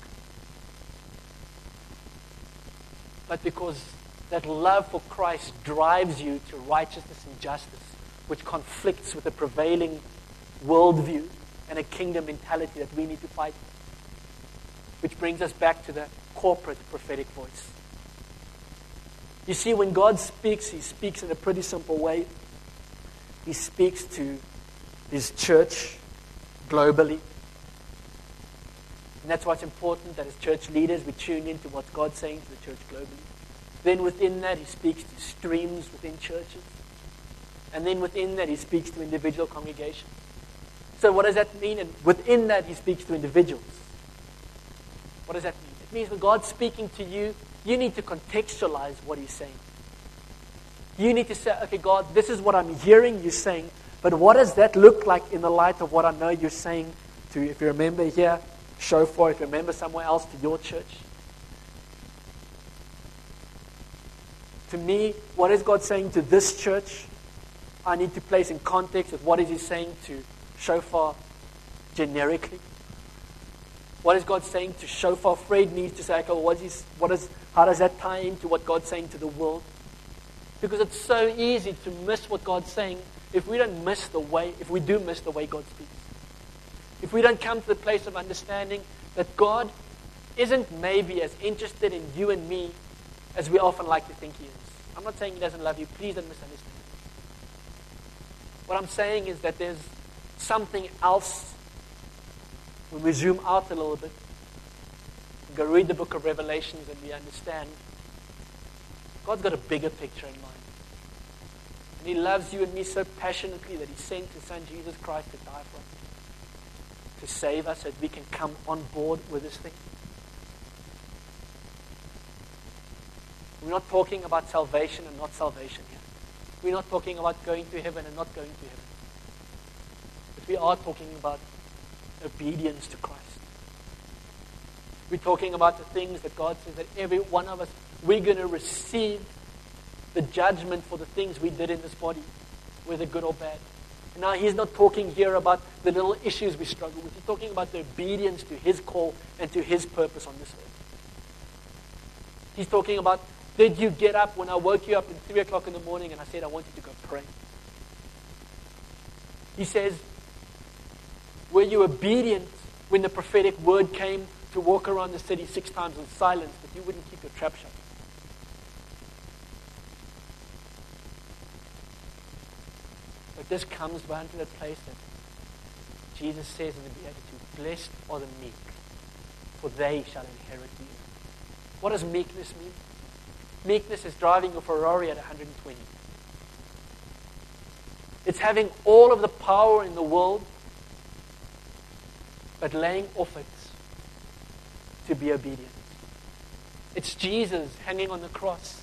but because that love for Christ drives you to righteousness and justice, which conflicts with the prevailing worldview and a kingdom mentality that we need to fight. Which brings us back to the corporate prophetic voice. You see, when God speaks, He speaks in a pretty simple way. He speaks to His church globally. And that's what's important, that as church leaders, we tune into what God's saying to the church globally. Then within that, He speaks to streams within churches. And then within that, He speaks to individual congregations. So what does that mean? And within that, He speaks to individuals. What does that mean? It means when God's speaking to you, you need to contextualize what He's saying. You need to say, okay, God, this is what I'm hearing you saying, but what does that look like in the light of what I know you're saying to, if you remember here, Shofar, if you remember somewhere else, to your church? To me, what is God saying to this church? I need to place in context with what is He saying to Shofar generically. What is God saying to Shofar? Fred needs to say, okay, well, what is, what is, how does that tie into what God's saying to the world? Because it's so easy to miss what God's saying if we don't miss the way, if we do miss the way God speaks. If we don't come to the place of understanding that God isn't maybe as interested in you and me as we often like to think He is. I'm not saying He doesn't love you. Please don't misunderstand. What I'm saying is that there's something else when we zoom out a little bit, go read the book of Revelations, and we understand God's got a bigger picture in mind. And He loves you and me so passionately that He sent His Son Jesus Christ to die for us, to save us so that we can come on board with this thing. We're not talking about salvation and not salvation here. We're not talking about going to heaven and not going to heaven. But we are talking about obedience to Christ. We're talking about the things that God says that every one of us, we're going to receive the judgment for the things we did in this body, whether good or bad. And now He's not talking here about the little issues we struggle with. He's talking about the obedience to His call and to His purpose on this earth. He's talking about, did you get up when I woke you up at three o'clock in the morning and I said I want you to go pray? He says, were you obedient when the prophetic word came to walk around the city six times in silence, but you wouldn't keep your trap shut? But this comes down to that place that Jesus says in the Beatitudes, blessed are the meek, for they shall inherit the earth. What does meekness mean? Meekness is driving a Ferrari at one hundred twenty. It's having all of the power in the world, but laying off it to be obedient. It's Jesus hanging on the cross,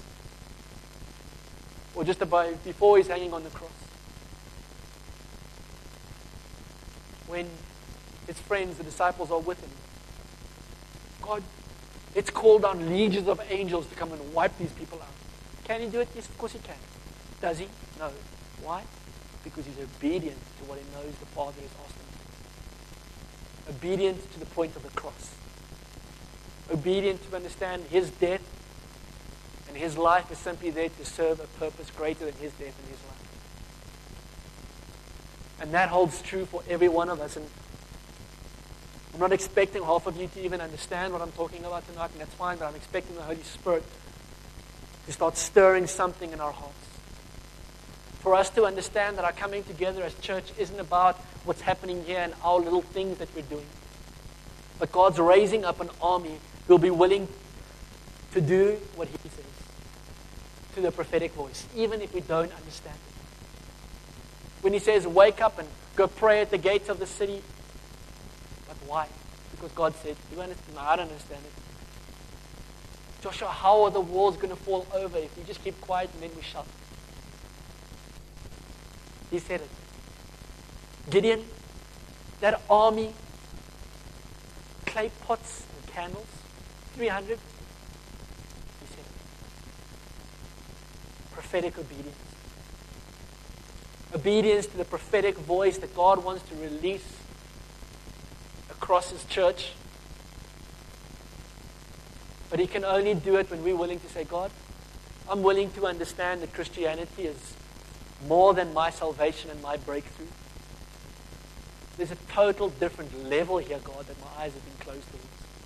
or just about before He's hanging on the cross, when His friends, the disciples, are with Him. God, let's call down legions of angels to come and wipe these people out. Can He do it? Yes, of course He can. Does He? No. Why? Because He's obedient to what He knows the Father has asked Him to do. Obedient to the point of the cross. Obedient to understand His death and His life is simply there to serve a purpose greater than His death and His life. And that holds true for every one of us. And I'm not expecting half of you to even understand what I'm talking about tonight, and that's fine, but I'm expecting the Holy Spirit to start stirring something in our hearts. For us to understand that our coming together as church isn't about what's happening here and our little things that we're doing. But God's raising up an army who will be willing to do what He says to the prophetic voice, even if we don't understand it. When He says, wake up and go pray at the gates of the city. But why? Because God said, you understand? No, I don't understand it. Joshua, how are the walls going to fall over if you just keep quiet and then we shout? He said it. Gideon, that army, clay pots and candles, three hundred. He said it. Prophetic obedience. Obedience to the prophetic voice that God wants to release across His church. But He can only do it when we're willing to say, God, I'm willing to understand that Christianity is more than my salvation and my breakthrough. There's a total different level here, God, that my eyes have been closed towards.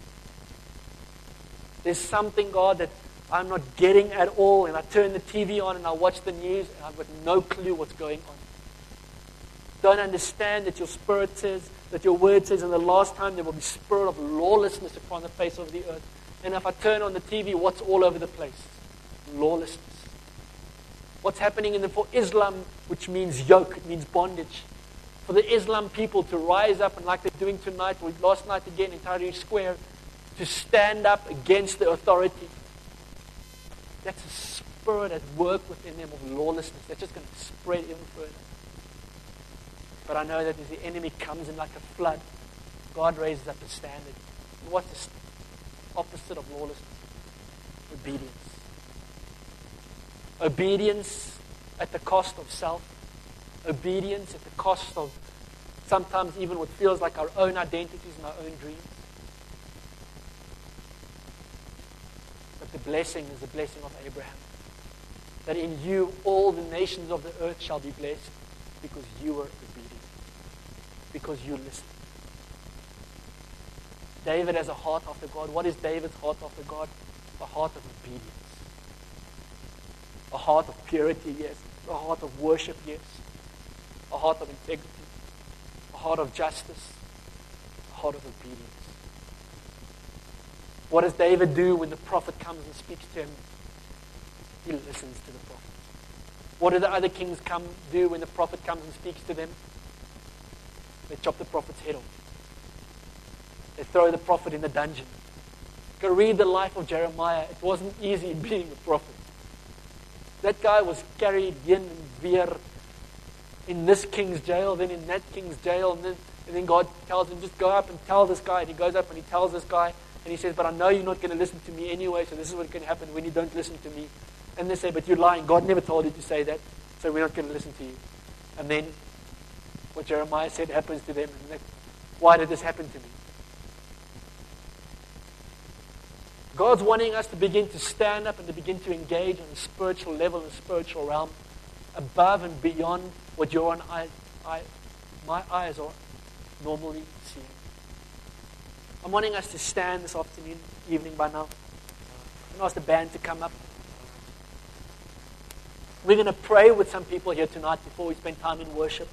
There's something, God, that I'm not getting at all, and I turn the T V on and I watch the news and I've got no clue what's going on. Don't understand that your Spirit says, that your Word says, in the last time there will be spirit of lawlessness upon the face of the earth. And if I turn on the T V, what's all over the place? Lawlessness. What's happening in the, for Islam, which means yoke, it means bondage. For the Islam people to rise up, and like they're doing tonight, or last night again in Tahrir Square, to stand up against the authority. That's a spirit at work within them of lawlessness. That's just going to spread even further. But I know that as the enemy comes in like a flood, God raises up a standard. And what's the opposite of lawlessness? Obedience. Obedience at the cost of self. Obedience at the cost of sometimes even what feels like our own identities and our own dreams. But the blessing is the blessing of Abraham. That in you all the nations of the earth shall be blessed because you were obedient. Because you listened. David has a heart after God. What is David's heart after God? A heart of obedience. A heart of purity, yes. A heart of worship, yes. A heart of integrity. A heart of justice. A heart of obedience. What does David do when the prophet comes and speaks to him? He listens to the prophet. What do the other kings come do when the prophet comes and speaks to them? They chop the prophet's head off. They throw the prophet in the dungeon. Go read the life of Jeremiah. It wasn't easy being a prophet. That guy was carried yin and veer in this king's jail, then in that king's jail, and then, and then God tells him, just go up and tell this guy. And he goes up and he tells this guy, and he says, but I know you're not going to listen to me anyway, so this is what's going to happen when you don't listen to me. And they say, but you're lying. God never told you to say that, so we're not going to listen to you. And then what Jeremiah said happens to them. And they, why did this happen to me? God's wanting us to begin to stand up and to begin to engage on a spiritual level, in a spiritual realm, above and beyond what your own eye, eye, my eyes are normally seeing. I'm wanting us to stand this afternoon, evening by now, and ask the band to come up. We're going to pray with some people here tonight before we spend time in worship.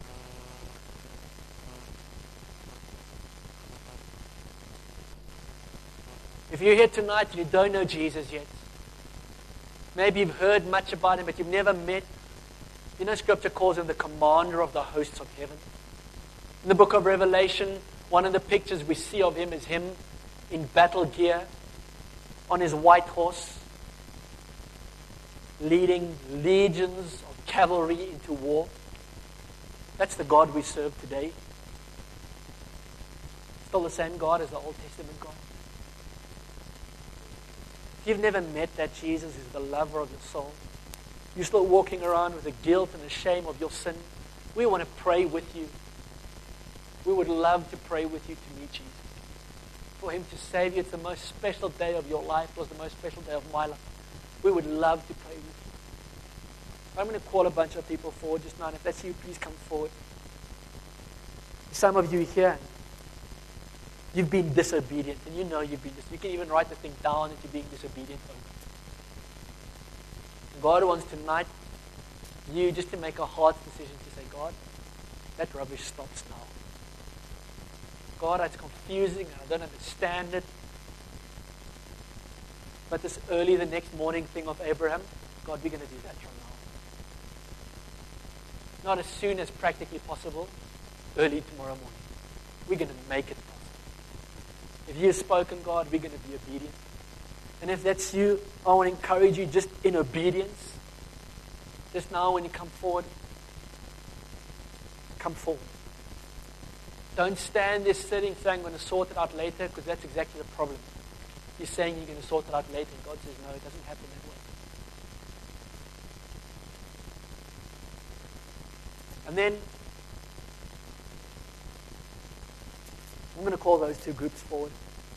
If you're here tonight and you don't know Jesus yet, maybe you've heard much about him, but you've never met. You know, Scripture calls him the commander of the hosts of heaven. In the book of Revelation, one of the pictures we see of him is him in battle gear, on his white horse, leading legions of cavalry into war. That's the God we serve today. Still the same God as the Old Testament God. If you've never met that Jesus who's the lover of your soul, you're still walking around with the guilt and the shame of your sin, we want to pray with you. We would love to pray with you to meet Jesus. For him to save you. It's the most special day of your life. It was the most special day of my life. We would love to pray with you. I'm going to call a bunch of people forward just now. And if that's you, please come forward. Some of you here, you've been disobedient. And you know you've been disobedient. You can even write the thing down that you're being disobedient over. God wants tonight you just to make a hard decision to say, God, that rubbish stops now. God, it's confusing. I don't understand it. But this early the next morning thing of Abraham, God, we're going to do that from now. Not as soon as practically possible, early tomorrow morning. We're going to make it possible. If you've spoken, God, we're going to be obedient. And if that's you, I want to encourage you just in obedience. Just now when you come forward, come forward. Don't stand there sitting saying, I'm going to sort it out later, because that's exactly the problem. You're saying you're going to sort it out later, and God says, no, it doesn't happen that way. And then, I'm going to call those two groups forward.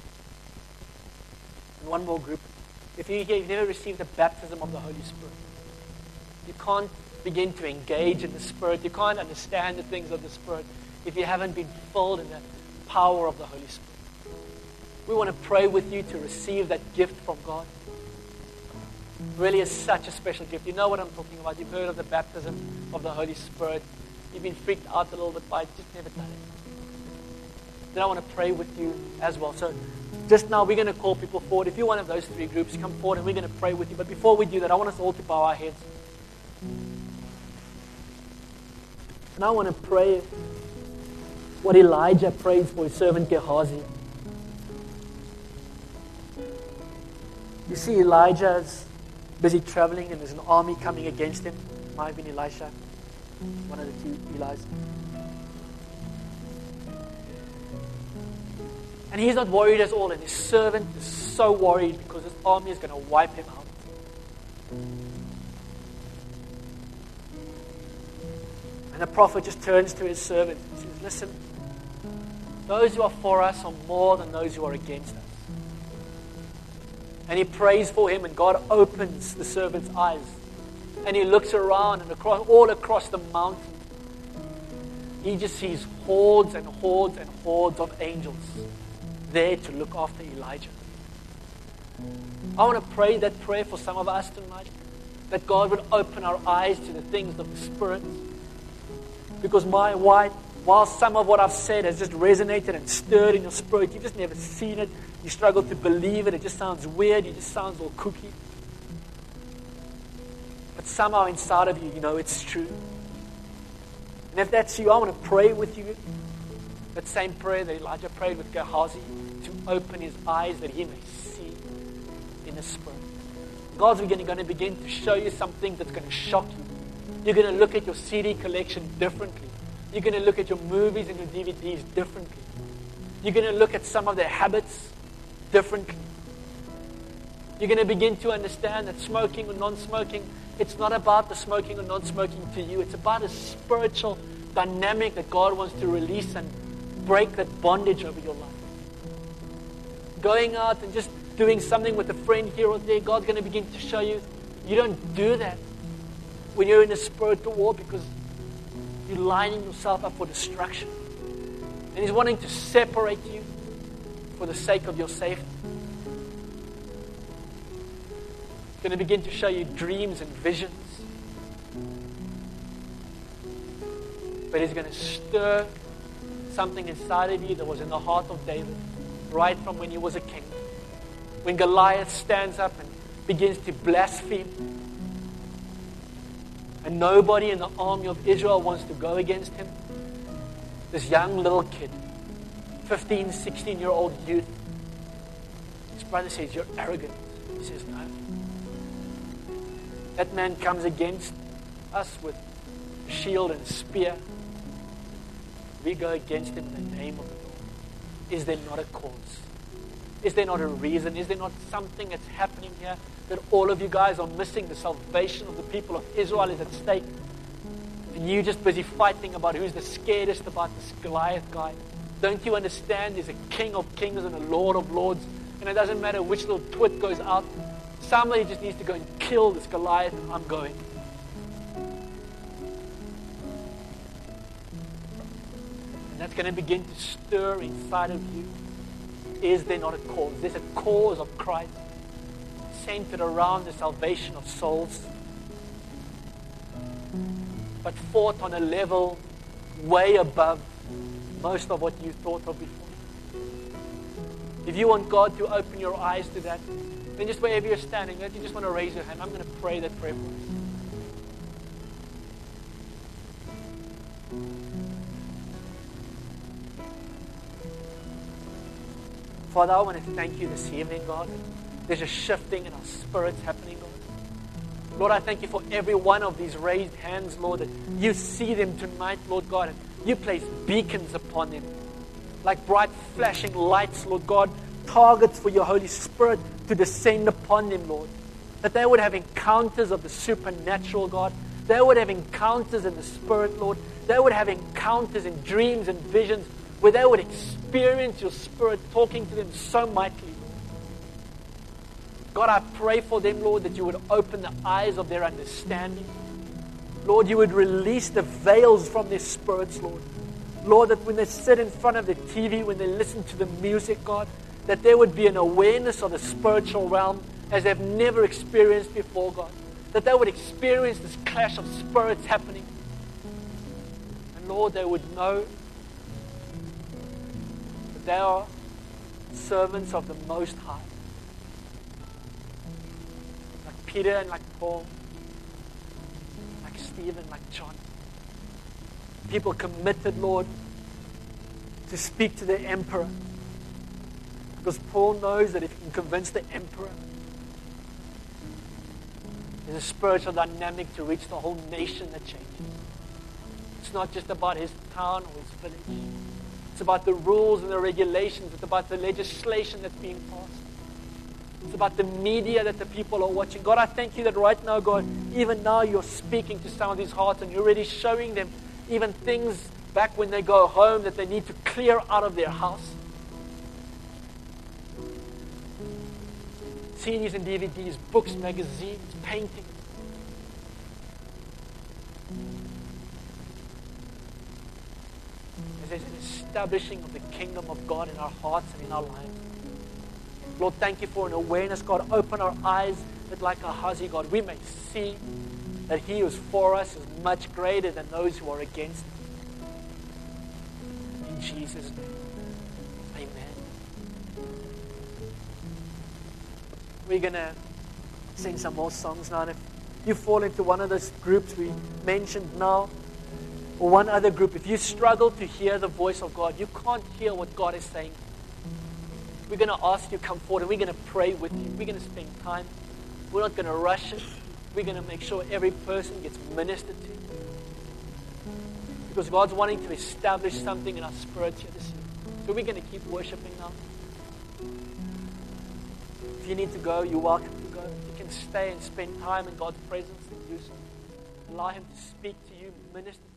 And one more group. If you, you've never received the baptism of the Holy Spirit, you can't begin to engage in the Spirit. You can't understand the things of the Spirit if you haven't been filled in the power of the Holy Spirit. We want to pray with you to receive that gift from God. It really is such a special gift. You know what I'm talking about. You've heard of the baptism of the Holy Spirit. You've been freaked out a little bit by it. Just never done it. Then I want to pray with you as well. So just now we're going to call people forward. If you're one of those three groups, come forward and we're going to pray with you. But before we do that, I want us all to bow our heads. And I want to pray what Elijah prayed for his servant Gehazi. You see, Elijah's busy traveling and there's an army coming against him. It might have been Elisha, one of the two Eli's. And he's not worried at all, and his servant is so worried because his army is going to wipe him out. And the prophet just turns to his servant and says, listen, those who are for us are more than those who are against us. And he prays for him, and God opens the servant's eyes. And he looks around, and across, all across the mountain, he just sees hordes and hordes and hordes of angels there to look after Elijah. I want to pray that prayer for some of us tonight, that God would open our eyes to the things of the Spirit. Because my white, while some of what I've said has just resonated and stirred in your spirit, you've just never seen it, you struggle to believe it, it just sounds weird, it just sounds all kooky. But somehow inside of you, you know it's true. And if that's you, I want to pray with you that same prayer that Elijah prayed with Gehazi, to open his eyes that he may see in the Spirit. God's going to begin to show you something that's going to shock you. You're going to look at your C D collection differently. You're going to look at your movies and your D V Ds differently. You're going to look at some of their habits differently. You're going to begin to understand that smoking or non-smoking, it's not about the smoking or non-smoking to you. It's about a spiritual dynamic that God wants to release and break that bondage over your life. Going out and just doing something with a friend here or there, God's going to begin to show you, you don't do that when you're in a spiritual war, because you're lining yourself up for destruction. And He's wanting to separate you for the sake of your safety. He's going to begin to show you dreams and visions. But He's going to stir something inside of you that was in the heart of David right from when he was a king. When Goliath stands up and begins to blaspheme, and nobody in the army of Israel wants to go against him, this young little kid, fifteen, sixteen-year-old youth, his brother says, "You're arrogant." He says, "No." That man comes against us with shield and spear. We go against him in the name of the Lord. Is there not a cause? Is there not a reason? Is there not something that's happening here that all of you guys are missing? The salvation of the people of Israel is at stake. And you just busy fighting about who's the scaredest about this Goliath guy. Don't you understand there's a King of Kings and a Lord of Lords? And it doesn't matter which little twit goes out. Somebody just needs to go and kill this Goliath, and I'm going. And that's going to begin to stir inside of you. Is there not a cause? There's a cause of Christ centered around the salvation of souls, but fought on a level way above most of what you thought of before. If you want God to open your eyes to that, then just wherever you're standing, if you just want to raise your hand, I'm going to pray that prayer for you. Father, I want to thank you this evening, God. There's a shifting in our spirits happening, God. Lord, I thank you for every one of these raised hands, Lord, that you see them tonight, Lord God, and you place beacons upon them, like bright flashing lights, Lord God, targets for your Holy Spirit to descend upon them, Lord. That they would have encounters of the supernatural, God. They would have encounters in the Spirit, Lord. They would have encounters in dreams and visions where they would experience your Spirit talking to them so mightily. God, I pray for them, Lord, that you would open the eyes of their understanding. Lord, you would release the veils from their spirits, Lord. Lord, that when they sit in front of the T V, when they listen to the music, God, that there would be an awareness of the spiritual realm as they've never experienced before, God. That they would experience this clash of spirits happening. And Lord, they would know that they are servants of the Most High. Like Peter and like Paul, like Stephen, like John. People committed, Lord, to speak to the emperor. Because Paul knows that if he can convince the emperor, there's a spiritual dynamic to reach the whole nation that changes. It's not just about his town or his village. It's about the rules and the regulations. It's about the legislation that's being passed. It's about the media that the people are watching. God, I thank you that right now, God, even now you're speaking to some of these hearts and you're already showing them even things back when they go home that they need to clear out of their house. C Ds and D V Ds, books, magazines, paintings. as there's an establishing of the kingdom of God in our hearts and in our lives. Lord, thank you for an awareness, God. Open our eyes that like Ahazi, God, we may see that He who is for us is much greater than those who are against us. In Jesus' name, amen. We're going to sing some more songs now. And if you fall into one of those groups we mentioned now, or one other group, if you struggle to hear the voice of God, you can't hear what God is saying, we're going to ask you to come forward and we're going to pray with you. We're going to spend time. We're not going to rush it. We're going to make sure every person gets ministered to. Because God's wanting to establish something in our spirits here this year. So we're going to keep worshiping now. If you need to go, you're welcome to go. You can stay and spend time in God's presence and do so. Allow Him to speak to you, minister to you.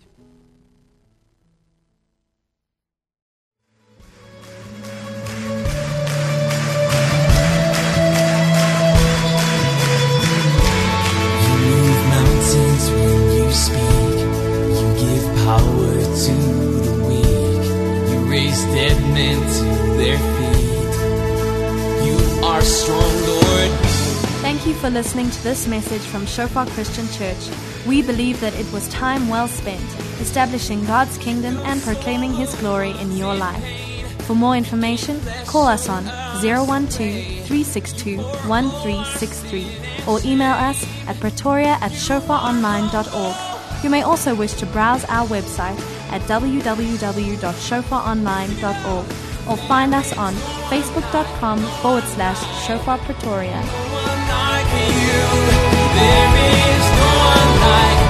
Power to the weak, you raise dead men to their feet. You are strong, Lord. Thank you for listening to this message from Shofar Christian Church. We believe that it was time well spent establishing God's kingdom and proclaiming His glory in your life. For more information, call us on zero one two, three six two, one three six three or email us at pretoria at shofar online dot org. You may also wish to browse our website at w w w dot shofar online dot org or find us on facebook.com forward slash Shofar Pretoria. There is no one like you.